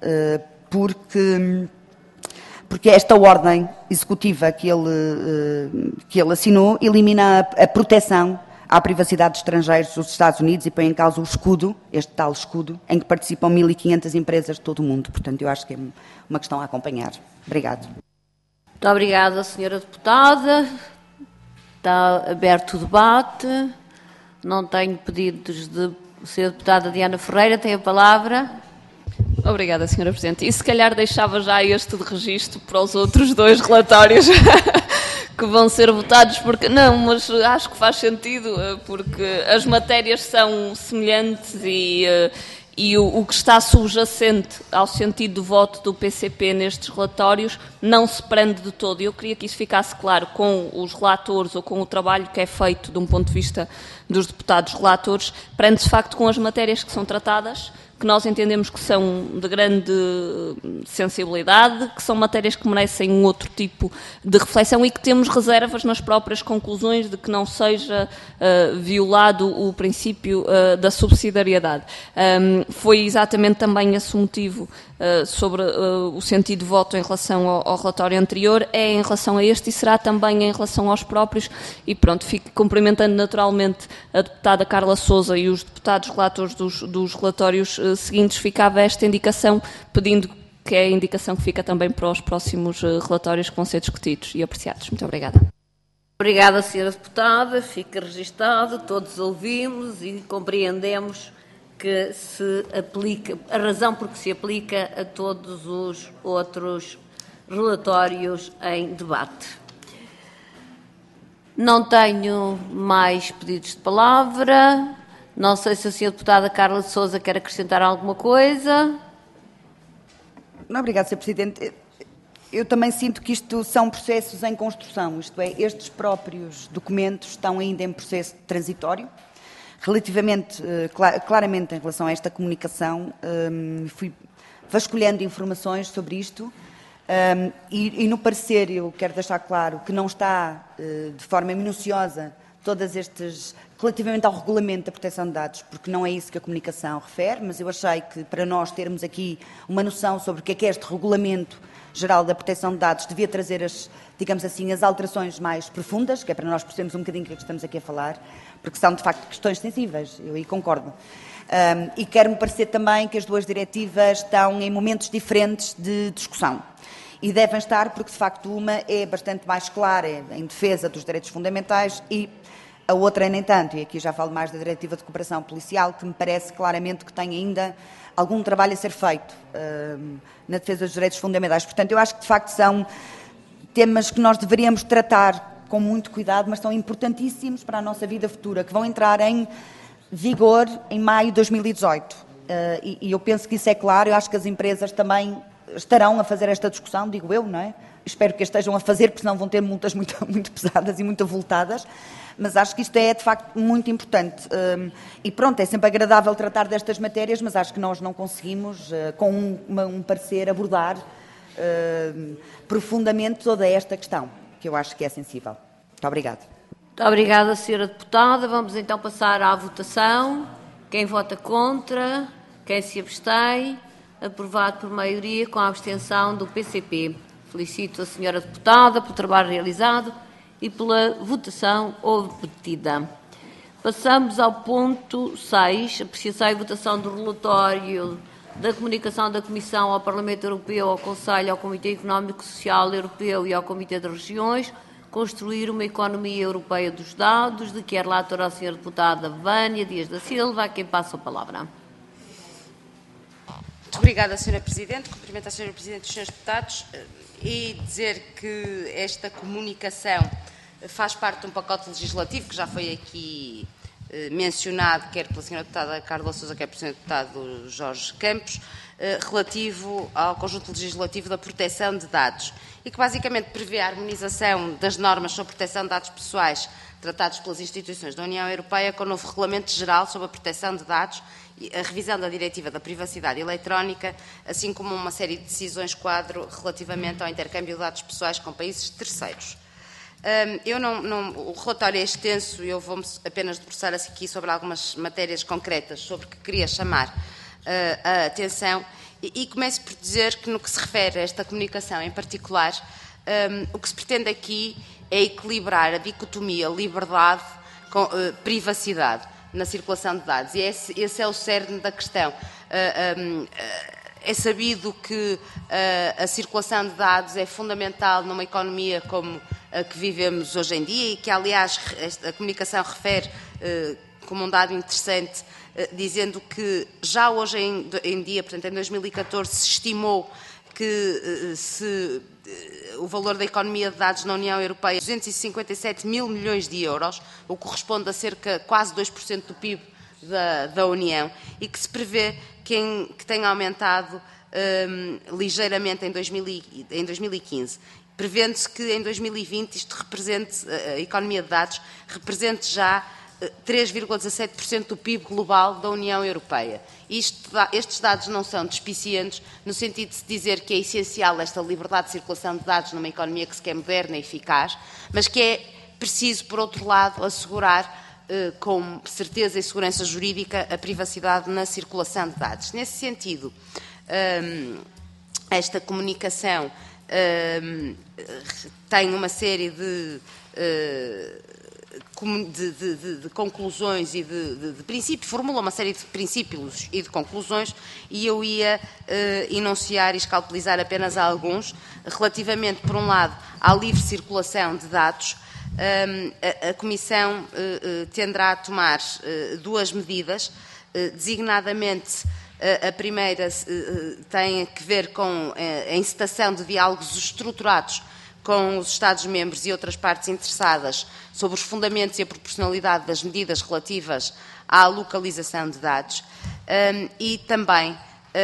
porque, porque esta ordem executiva que ele, que ele assinou elimina a, a proteção à privacidade de estrangeiros dos Estados Unidos e põe em causa o escudo, este tal escudo, em que participam mil e quinhentas empresas de todo o mundo. Portanto, eu acho que é uma questão a acompanhar. Obrigado. Muito obrigada, senhora Deputada. Está aberto o debate. Não tenho pedidos de... senhora Deputada Diana Ferreira tem a palavra. Obrigada, senhora Presidente. E se calhar deixava já este de registro para os outros dois relatórios que vão ser votados, porque não, mas acho que faz sentido, porque as matérias são semelhantes e... E o, o que está subjacente ao sentido do voto do P C P nestes relatórios não se prende de todo. Eu queria que isso ficasse claro com os relatores ou com o trabalho que é feito de um ponto de vista dos deputados relatores, prende-se de facto com as matérias que são tratadas, que nós entendemos que são de grande sensibilidade, que são matérias que merecem um outro tipo de reflexão e que temos reservas nas próprias conclusões de que não seja uh, violado o princípio uh, da subsidiariedade. Um, foi exatamente também esse motivo uh, sobre uh, o sentido de voto em relação ao, ao relatório anterior, é em relação a este e será também em relação aos próprios. E pronto, fico cumprimentando naturalmente a deputada Carla Sousa e os deputados relatores dos, dos relatórios uh, seguintes, ficava esta indicação, pedindo que é a indicação que fica também para os próximos uh, relatórios que vão ser discutidos e apreciados. Muito obrigada. Obrigada, senhora Deputada. Fica registado, todos ouvimos e compreendemos que se aplica, a razão por que se aplica a todos os outros relatórios em debate. Não tenho mais pedidos de palavra. Não sei se a senhora Deputada Carla de Sousa quer acrescentar alguma coisa. Não, obrigado, senhor Presidente. Eu também sinto que isto são processos em construção, isto é, estes próprios documentos estão ainda em processo transitório. Relativamente, claramente em relação a esta comunicação, fui vasculhando informações sobre isto e no parecer eu quero deixar claro que não está de forma minuciosa todas estes, relativamente ao regulamento da proteção de dados, porque não é isso que a comunicação refere, mas eu achei que para nós termos aqui uma noção sobre o que é que é este regulamento geral da proteção de dados devia trazer as, digamos assim, as alterações mais profundas, que é para nós percebermos um bocadinho o que é que estamos aqui a falar, porque são de facto questões sensíveis, eu aí concordo. Um, e quero-me parecer também que as duas diretivas estão em momentos diferentes de discussão. E devem estar porque, de facto, uma é bastante mais clara em defesa dos direitos fundamentais e a outra é nem tanto. E aqui já falo mais da Diretiva de Cooperação Policial, que me parece claramente que tem ainda algum trabalho a ser feito uh, na defesa dos direitos fundamentais. Portanto, eu acho que, de facto, são temas que nós deveríamos tratar com muito cuidado, mas são importantíssimos para a nossa vida futura, que vão entrar em vigor em maio de dois mil e dezoito. Uh, e, e eu penso que isso é claro. Eu acho que as empresas também estarão a fazer esta discussão, digo eu, não é? Espero que estejam a fazer, porque senão vão ter multas muito, muito pesadas e muito avultadas. Mas acho que isto é, de facto, muito importante. Um, e pronto, é sempre agradável tratar destas matérias, mas acho que nós não conseguimos, uh, com um, uma, um parecer, abordar uh, profundamente toda esta questão, que eu acho que é sensível. Muito obrigada. Muito obrigada, senhora Deputada. Vamos então passar à votação. Quem vota contra? Quem se abstém? Aprovado por maioria com a abstenção do P C P. Felicito a senhora Deputada pelo trabalho realizado e pela votação obtida. Passamos ao ponto seis, apreciação e votação do relatório da comunicação da Comissão ao Parlamento Europeu, ao Conselho, ao Comitê Económico e Social Europeu e ao Comitê das Regiões, construir uma economia europeia dos dados, de que é relatora a senhora Deputada Vânia Dias da Silva, a quem passo a palavra. Muito obrigada, senhora Presidente. Cumprimento a senhora Presidente e os senhores deputados e dizer que esta comunicação faz parte de um pacote legislativo que já foi aqui eh, mencionado, quer pela senhora Deputada Carla Sousa, quer pelo senhor Deputado Jorge Campos, eh, relativo ao conjunto legislativo da proteção de dados e que basicamente prevê a harmonização das normas sobre proteção de dados pessoais tratados pelas instituições da União Europeia com o novo Regulamento Geral sobre a proteção de dados, a revisão da Diretiva da Privacidade Eletrónica, assim como uma série de decisões quadro relativamente ao intercâmbio de dados pessoais com países terceiros. Eu não, não, o relatório é extenso e eu vou-me apenas debruçar aqui sobre algumas matérias concretas sobre que queria chamar uh, a atenção e, e começo por dizer que no que se refere a esta comunicação em particular, um, o que se pretende aqui é equilibrar a dicotomia liberdade com uh, privacidade na circulação de dados e esse, esse é o cerne da questão. Uh, um, uh, é sabido que uh, a circulação de dados é fundamental numa economia como a que vivemos hoje em dia e que, aliás, a comunicação refere uh, como um dado interessante, uh, dizendo que já hoje em, em dia, portanto, em dois mil e catorze, se estimou que uh, se, uh, o valor da economia de dados na União Europeia é duzentos e cinquenta e sete mil milhões de euros, o que corresponde a cerca quase dois por cento do P I B da, da União, e que se prevê que, em, que tenha aumentado um, ligeiramente em, dois mil e, em dois mil e quinze. Prevendo-se que em dois mil e vinte isto represente, a economia de dados represente já três vírgula dezassete por cento do P I B global da União Europeia. Isto, estes dados não são despicientes no sentido de se dizer que é essencial esta liberdade de circulação de dados numa economia que se quer moderna e eficaz, mas que é preciso, por outro lado, assegurar eh, com certeza e segurança jurídica a privacidade na circulação de dados. Nesse sentido, hum, esta comunicação tem uma série de, de, de, de, de conclusões e de, de, de princípios, formula uma série de princípios e de conclusões, e eu ia enunciar e escalpelizar apenas alguns, relativamente, por um lado, à livre circulação de dados. A, a Comissão tenderá a tomar duas medidas, designadamente. A primeira tem a ver com a incitação de diálogos estruturados com os Estados-membros e outras partes interessadas sobre os fundamentos e a proporcionalidade das medidas relativas à localização de dados e também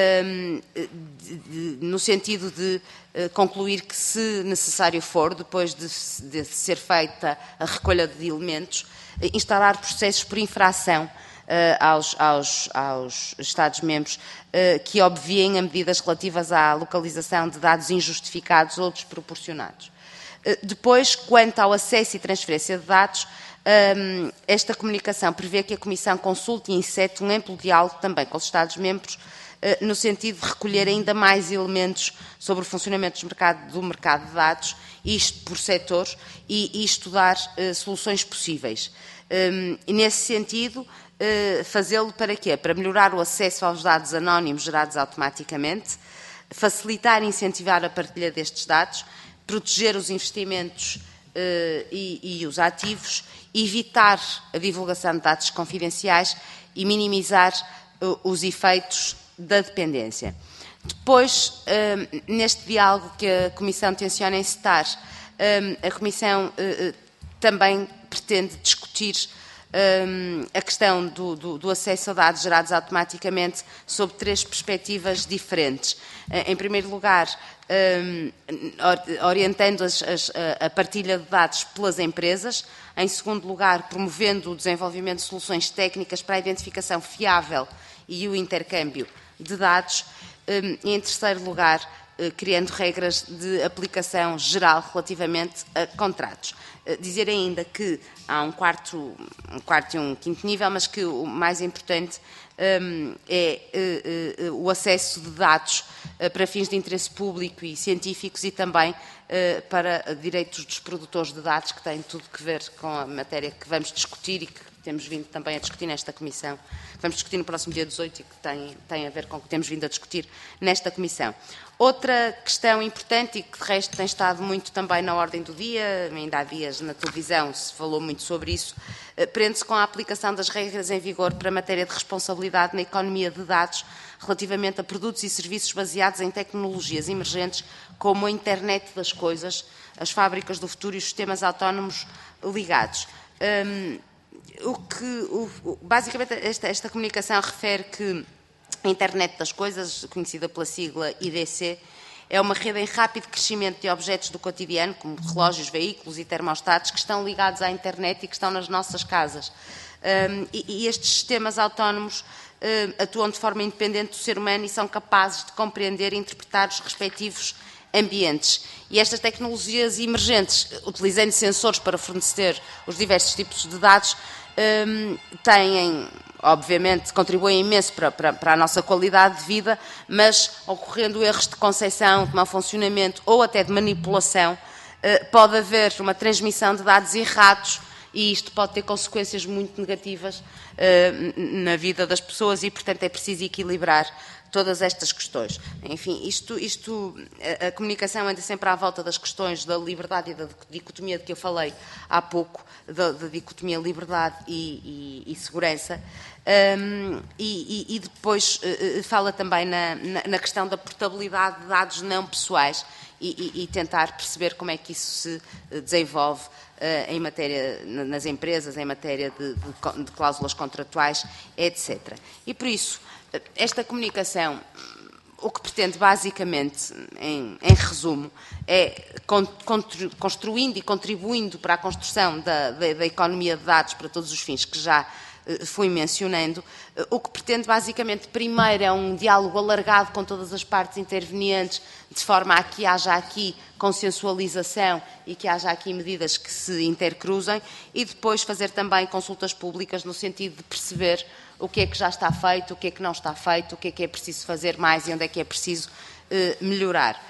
no sentido de concluir que, se necessário for, depois de, de ser feita a recolha de elementos, instaurar processos por infração Aos, aos, aos Estados-membros que obviem a medidas relativas à localização de dados injustificados ou desproporcionados. Depois, quanto ao acesso e transferência de dados, esta comunicação prevê que a Comissão consulte e incite um amplo diálogo também com os Estados-membros no sentido de recolher ainda mais elementos sobre o funcionamento do mercado, do mercado de dados, isto por setores, e, e estudar soluções possíveis. E, nesse sentido, fazê-lo para quê? Para melhorar o acesso aos dados anónimos gerados automaticamente, facilitar e incentivar a partilha destes dados, proteger os investimentos e, e os ativos, evitar a divulgação de dados confidenciais e minimizar os efeitos da dependência. Depois, neste diálogo que a Comissão tenciona encetar, a Comissão também pretende discutir a questão do, do, do acesso a dados gerados automaticamente sob três perspectivas diferentes. Em primeiro lugar, orientando as, as, a partilha de dados pelas empresas. Em segundo lugar, promovendo o desenvolvimento de soluções técnicas para a identificação fiável e o intercâmbio de dados. E, em terceiro lugar, criando regras de aplicação geral relativamente a contratos. Dizer ainda que há um quarto, um quarto e um quinto nível, mas que o mais importante um, é uh, uh, o acesso de dados uh, para fins de interesse público e científicos e também uh, para direitos dos produtores de dados, que têm tudo que ver com a matéria que vamos discutir e que temos vindo também a discutir nesta Comissão. Vamos discutir no próximo dia dezoito e que tem, tem a ver com o que temos vindo a discutir nesta Comissão. Outra questão importante e que, de resto, tem estado muito também na ordem do dia, ainda há dias na televisão se falou muito sobre isso, prende-se com a aplicação das regras em vigor para a matéria de responsabilidade na economia de dados relativamente a produtos e serviços baseados em tecnologias emergentes como a internet das coisas, as fábricas do futuro e os sistemas autónomos ligados. Um, o que, o, basicamente, esta, esta comunicação refere que a internet das coisas, conhecida pela sigla I D C, é uma rede em rápido crescimento de objetos do cotidiano, como relógios, veículos e termostatos, que estão ligados à internet e que estão nas nossas casas. Um, e, e estes sistemas autónomos um, atuam de forma independente do ser humano e são capazes de compreender e interpretar os respectivos ambientes. E estas tecnologias emergentes, utilizando sensores para fornecer os diversos tipos de dados, um, têm, obviamente, contribuem imenso para, para, para a nossa qualidade de vida, mas, ocorrendo erros de concepção, de mau funcionamento ou até de manipulação, uh, pode haver uma transmissão de dados errados e isto pode ter consequências muito negativas uh, na vida das pessoas e, portanto, é preciso equilibrar todas estas questões. Enfim, isto, isto, a, a comunicação anda sempre à volta das questões da liberdade e da dicotomia de que eu falei há pouco, da, da dicotomia liberdade e, e, e segurança, um, e, e, e depois uh, fala também na, na, na questão da portabilidade de dados não pessoais e, e, e tentar perceber como é que isso se desenvolve uh, em matéria, nas empresas, em matéria de, de, de cláusulas contratuais, etcétera. E por isso, esta comunicação, o que pretende basicamente, em, em resumo, é construindo e contribuindo para a construção da, da, da economia de dados para todos os fins que já uh, fui mencionando, uh, o que pretende basicamente, primeiro, é um diálogo alargado com todas as partes intervenientes, de forma a que haja aqui consensualização e que haja aqui medidas que se intercruzem, e depois fazer também consultas públicas no sentido de perceber o que é que já está feito, o que é que não está feito, o que é que é preciso fazer mais e onde é que é preciso uh, melhorar.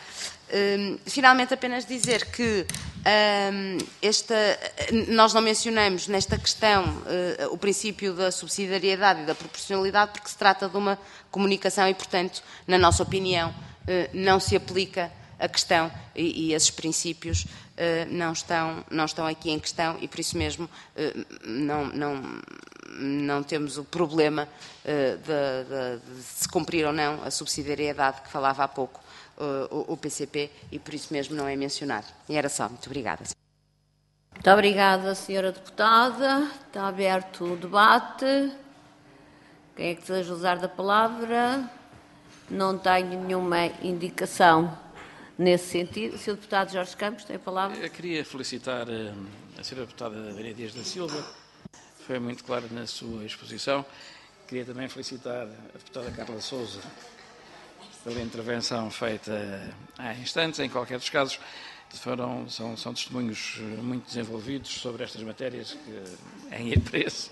Um, finalmente, apenas dizer que um, esta, nós não mencionamos nesta questão uh, o princípio da subsidiariedade e da proporcionalidade, porque se trata de uma comunicação e, portanto, na nossa opinião, uh, não se aplica a questão e, e esses princípios uh, não, estão, não estão aqui em questão e, por isso mesmo, uh, não, não, não temos o problema uh, de, de, de se cumprir ou não a subsidiariedade que falava há pouco o P C P e por isso mesmo não é mencionado. E era só. Muito obrigada. Muito obrigada, senhora Deputada. Está aberto o debate. Quem é que deseja usar da palavra? Não tenho nenhuma indicação nesse sentido. senhor Deputado Jorge Campos, tem a palavra. Eu queria felicitar a senhora Deputada Maria Dias da Silva. Foi muito clara na sua exposição. Queria também felicitar a Deputada Carla Sousa pela intervenção feita há instantes. Em qualquer dos casos, foram, são, são testemunhos muito desenvolvidos sobre estas matérias que, em apreço.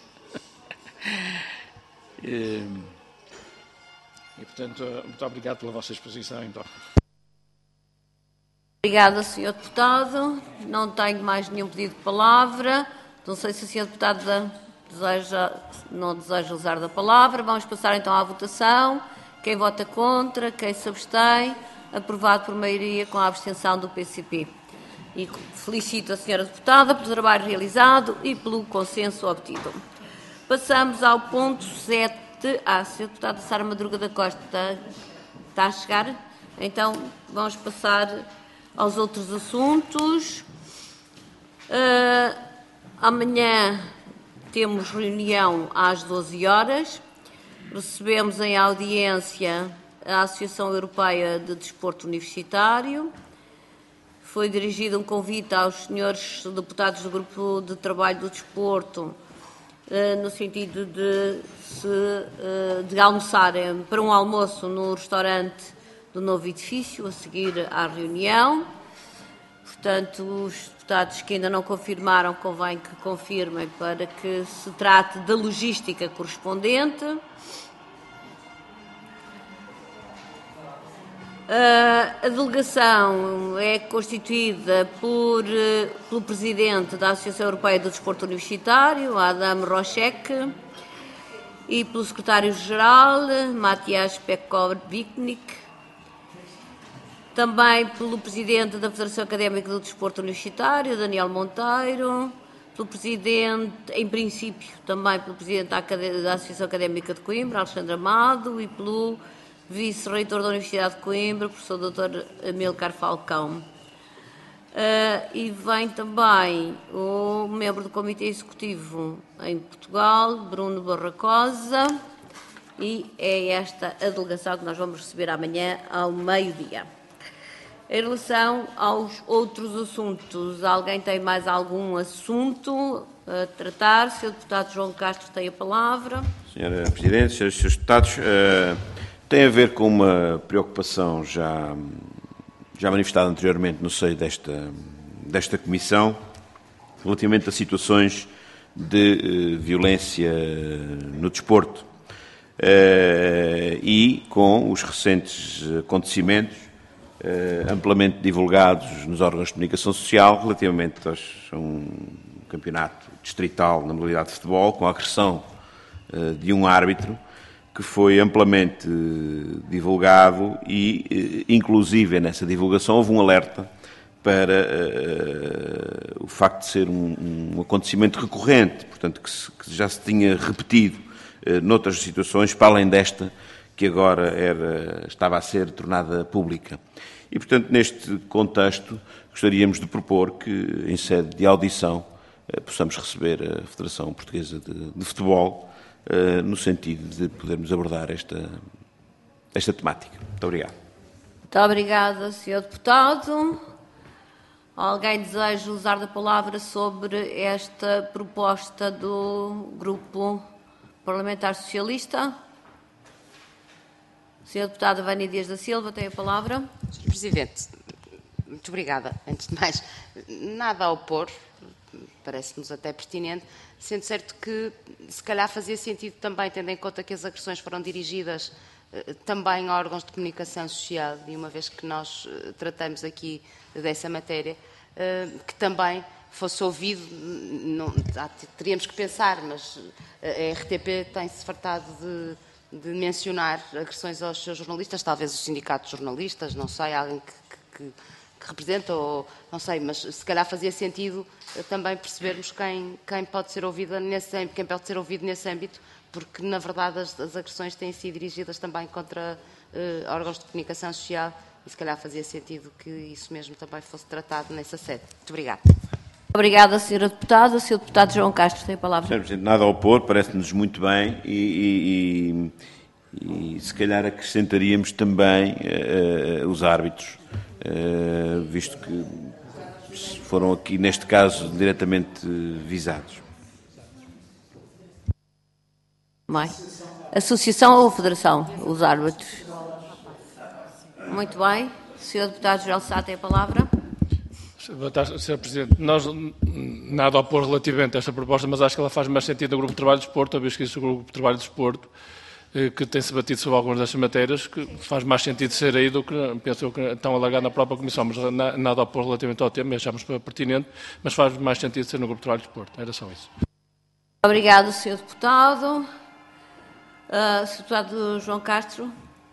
e, e, portanto, muito obrigado pela vossa exposição. Então. Obrigada, senhor Deputado. Não tenho mais nenhum pedido de palavra. Não sei se a senhora Deputada deseja, não deseja usar da palavra. Vamos passar então à votação. Quem vota contra, quem se abstém, aprovado por maioria com a abstenção do P C P. E felicito a senhora Deputada pelo trabalho realizado e pelo consenso obtido. Passamos ao ponto sete. Ah, a senhora Deputada Sara Madruga da Costa está, está a chegar? Então, vamos passar aos outros assuntos. Uh, amanhã temos reunião às doze horas. Recebemos em audiência a Associação Europeia de Desporto Universitário. Foi dirigido um convite aos senhores deputados do Grupo de Trabalho do Desporto, no sentido de, se, de almoçarem para um almoço no restaurante do novo edifício, a seguir à reunião. Portanto, os deputados que ainda não confirmaram, convém que confirmem para que se trate da logística correspondente. A delegação é constituída por, pelo Presidente da Associação Europeia do Desporto Universitário, Adam Rochek, e pelo Secretário-Geral, Matias Pekovic, também pelo Presidente da Federação Académica do Desporto Universitário, Daniel Monteiro, pelo Presidente, em princípio, também pelo Presidente da, da Associação Académica de Coimbra, Alexandre Amado, e pelo Vice-Reitor da Universidade de Coimbra, professor doutor Amilcar Falcão. Uh, e vem também o membro do Comitê Executivo em Portugal, Bruno Barracosa, e é esta a delegação que nós vamos receber amanhã ao meio-dia. Em relação aos outros assuntos, alguém tem mais algum assunto a tratar? senhor Deputado João Castro tem a palavra. senhora Presidente, senhores e senhores Deputados, uh, tem a ver com uma preocupação já, já manifestada anteriormente no seio desta, desta Comissão, relativamente a situações de uh, violência no desporto uh, e com os recentes acontecimentos Uh, amplamente divulgados nos órgãos de comunicação social relativamente a um campeonato distrital na modalidade de futebol, com a agressão uh, de um árbitro, que foi amplamente uh, divulgado e, uh, inclusive, nessa divulgação houve um alerta para uh, o facto de ser um, um acontecimento recorrente, portanto, que, se, que já se tinha repetido uh, noutras situações, para além desta, que agora era, estava a ser tornada pública. E, portanto, neste contexto, gostaríamos de propor que, em sede de audição, eh, possamos receber a Federação Portuguesa de, de Futebol, eh, no sentido de podermos abordar esta, esta temática. Muito obrigado. Muito obrigada, senhor Deputado. Alguém deseja usar da palavra sobre esta proposta do Grupo Parlamentar Socialista? senhora Deputada Vânia Dias da Silva tem a palavra. senhor Presidente, muito obrigada. Antes de mais, nada a opor, parece-nos até pertinente, sendo certo que se calhar fazia sentido também, tendo em conta que as agressões foram dirigidas também órgãos de comunicação social, e uma vez que nós tratamos aqui dessa matéria, que também fosse ouvido, não, teríamos que pensar, mas a R T P tem-se fartado de, de mencionar agressões aos seus jornalistas, talvez os sindicatos de jornalistas, não sei, alguém que, que, que representa, ou não sei, mas se calhar fazia sentido também percebermos quem, quem pode ser ouvido nesse, quem pode ser ouvido nesse âmbito, porque na verdade as, as agressões têm sido dirigidas também contra uh, órgãos de comunicação social, e se calhar fazia sentido que isso mesmo também fosse tratado nessa sede. Muito obrigada. Obrigada, senhora Deputada. senhor Deputado João Castro tem a palavra. senhor Presidente, nada a opor, parece-nos muito bem e, e, e, e se calhar acrescentaríamos também uh, os árbitros, uh, visto que foram aqui, neste caso, diretamente visados. Bem. Associação ou Federação? Os árbitros. Muito bem. senhor Deputado Joel Sá tem a palavra. Boa tarde, senhor Presidente. Nós nada a opor relativamente a esta proposta, mas acho que ela faz mais sentido no Grupo de Trabalho de Desporto, uma vez que existe o Grupo de Trabalho de Desporto, que tem-se batido sobre algumas destas matérias, que faz mais sentido ser aí do que, penso eu, que tão alargado na própria Comissão, mas nada a opor relativamente ao tema, achamos pertinente, mas faz mais sentido ser no Grupo de Trabalho de Desporto. Era só isso. Obrigado, senhor Deputado. Uh, senhor Deputado João Castro.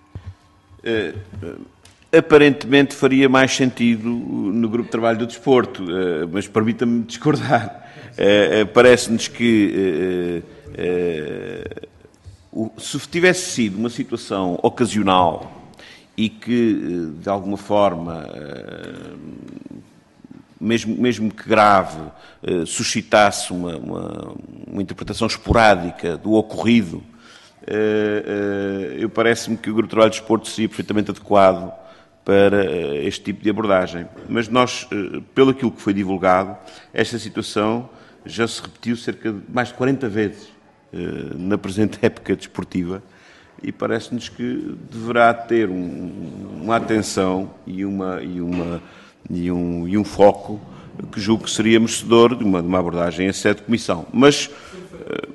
Uh, uh, aparentemente faria mais sentido no Grupo de Trabalho do Desporto, uh, mas permita-me discordar. Uh, uh, Parece-nos que uh, uh, uh, se tivesse sido uma situação ocasional e que, uh, de alguma forma, uh, mesmo, mesmo que grave, uh, suscitasse uma, uma, uma interpretação esporádica do ocorrido, uh, uh, eu parece-me que o Grupo de Trabalho do Desporto seria perfeitamente adequado para este tipo de abordagem. Mas nós, pelo aquilo que foi divulgado, esta situação já se repetiu cerca de mais de quarenta vezes na presente época desportiva e parece-nos que deverá ter um, uma atenção e, uma, e, uma, e, um, e um foco que julgo que seria merecedor de uma, de uma abordagem em sede de comissão. Mas uh,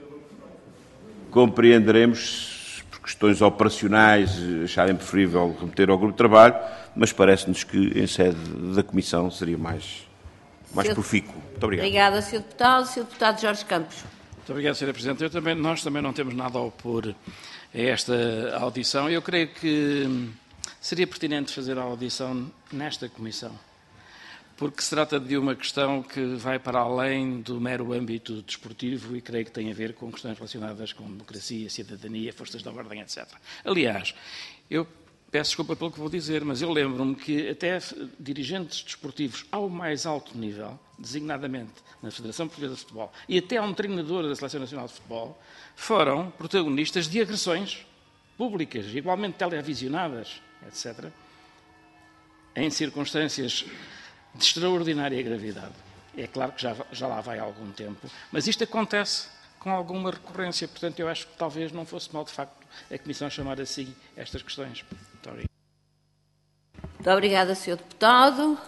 compreenderemos questões operacionais, acharem preferível remeter ao Grupo de Trabalho, mas parece-nos que em sede da Comissão seria mais, mais profícuo. Muito obrigado. Obrigada, senhor Deputado. senhor Deputado Jorge Campos. Muito obrigado, senhora Presidente. Eu também, nós também não temos nada a opor a esta audição. Eu creio que seria pertinente fazer a audição nesta Comissão, porque se trata de uma questão que vai para além do mero âmbito desportivo e creio que tem a ver com questões relacionadas com democracia, cidadania, forças da ordem, etcétera. Aliás, eu peço desculpa pelo que vou dizer, mas eu lembro-me que até dirigentes desportivos ao mais alto nível, designadamente na Federação Portuguesa de Futebol, e até a um treinador da Seleção Nacional de Futebol, foram protagonistas de agressões públicas, igualmente televisionadas, etcétera, em circunstâncias de extraordinária gravidade. É claro que já, já lá vai há algum tempo, mas isto acontece com alguma recorrência, portanto eu acho que talvez não fosse mal de facto a Comissão chamar assim estas questões. Muito obrigado. Muito obrigada, senhor Deputado.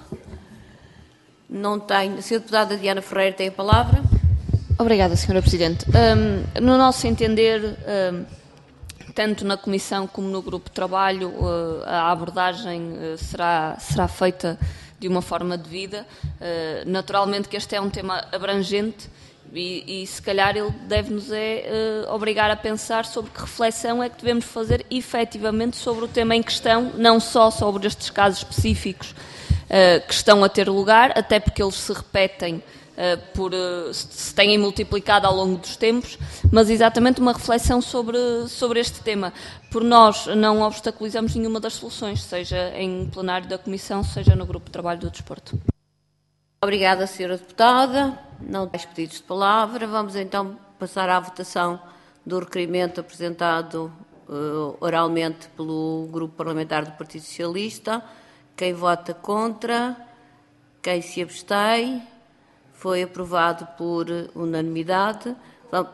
Não tenho... A senhora Deputada Diana Ferreira tem a palavra. Obrigada, senhora Presidente. Um, no nosso entender, um, tanto na Comissão como no Grupo de Trabalho, uh, a abordagem uh, será, será feita de uma forma devida. Uh, naturalmente que este é um tema abrangente e, e se calhar ele deve-nos é, uh, obrigar a pensar sobre que reflexão é que devemos fazer efetivamente sobre o tema em questão, não só sobre estes casos específicos uh, que estão a ter lugar, até porque eles se repetem, Uh, por, uh, se têm multiplicado ao longo dos tempos, mas exatamente uma reflexão sobre, sobre este tema. Por nós não obstaculizamos nenhuma das soluções, seja em plenário da Comissão, seja no Grupo de Trabalho do Desporto. Obrigada, senhora Deputada. Não tem pedidos de palavra. Vamos então passar à votação do requerimento apresentado uh, oralmente pelo Grupo Parlamentar do Partido Socialista. Quem vota contra? Quem se abstém? Foi aprovado por unanimidade. Vamos...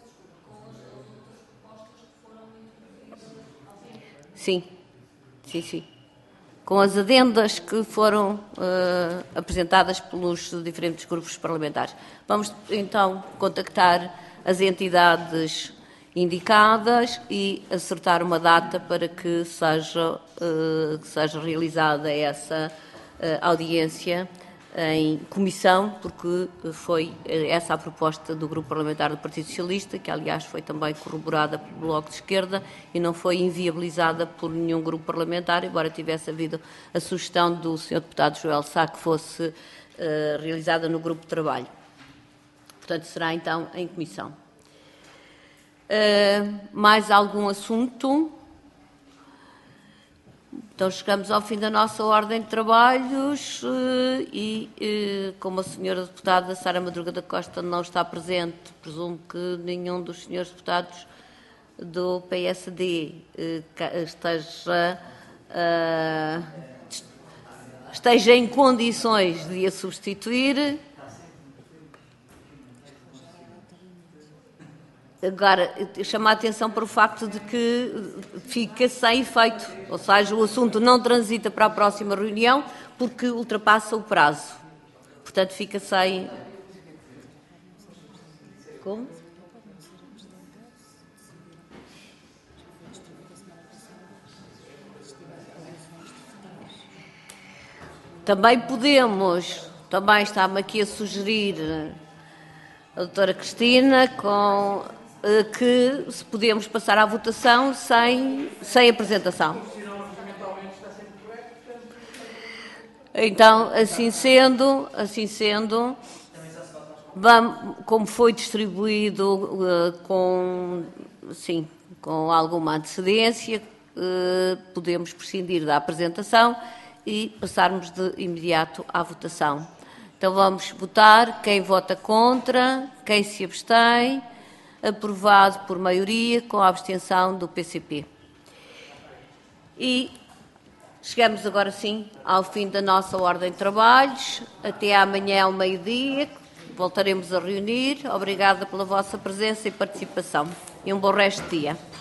Sim, sim, sim. Com as adendas que foram uh, apresentadas pelos diferentes grupos parlamentares. Vamos então contactar as entidades indicadas e acertar uma data para que seja, que seja realizada essa audiência em comissão, porque foi essa a proposta do Grupo Parlamentar do Partido Socialista, que aliás foi também corroborada pelo Bloco de Esquerda e não foi inviabilizada por nenhum grupo parlamentar, embora tivesse havido a sugestão do senhor Deputado Joel Sá que fosse uh, realizada no Grupo de Trabalho. Portanto, será então em comissão. Uh, mais algum assunto? Então, chegamos ao fim da nossa ordem de trabalhos e, como a senhora deputada Sara Madruga da Costa não está presente, presumo que nenhum dos senhores deputados do P S D esteja, esteja em condições de a substituir. Agora, chama a atenção para o facto de que fica sem efeito, ou seja, o assunto não transita para a próxima reunião porque ultrapassa o prazo. Portanto, fica sem... Como? Também podemos, também está-me aqui a sugerir a doutora Cristina, com... que se podemos passar à votação sem, sem apresentação. Então, assim sendo, assim sendo, vamos, como foi distribuído uh, com, sim, com alguma antecedência, uh, podemos prescindir da apresentação e passarmos de imediato à votação. Então vamos votar. Quem vota contra, quem se abstém. Aprovado por maioria, com a abstenção do P C P. E chegamos agora sim ao fim da nossa ordem de trabalhos. Até amanhã ao meio-dia, voltaremos a reunir. Obrigada pela vossa presença e participação. E um bom resto de dia.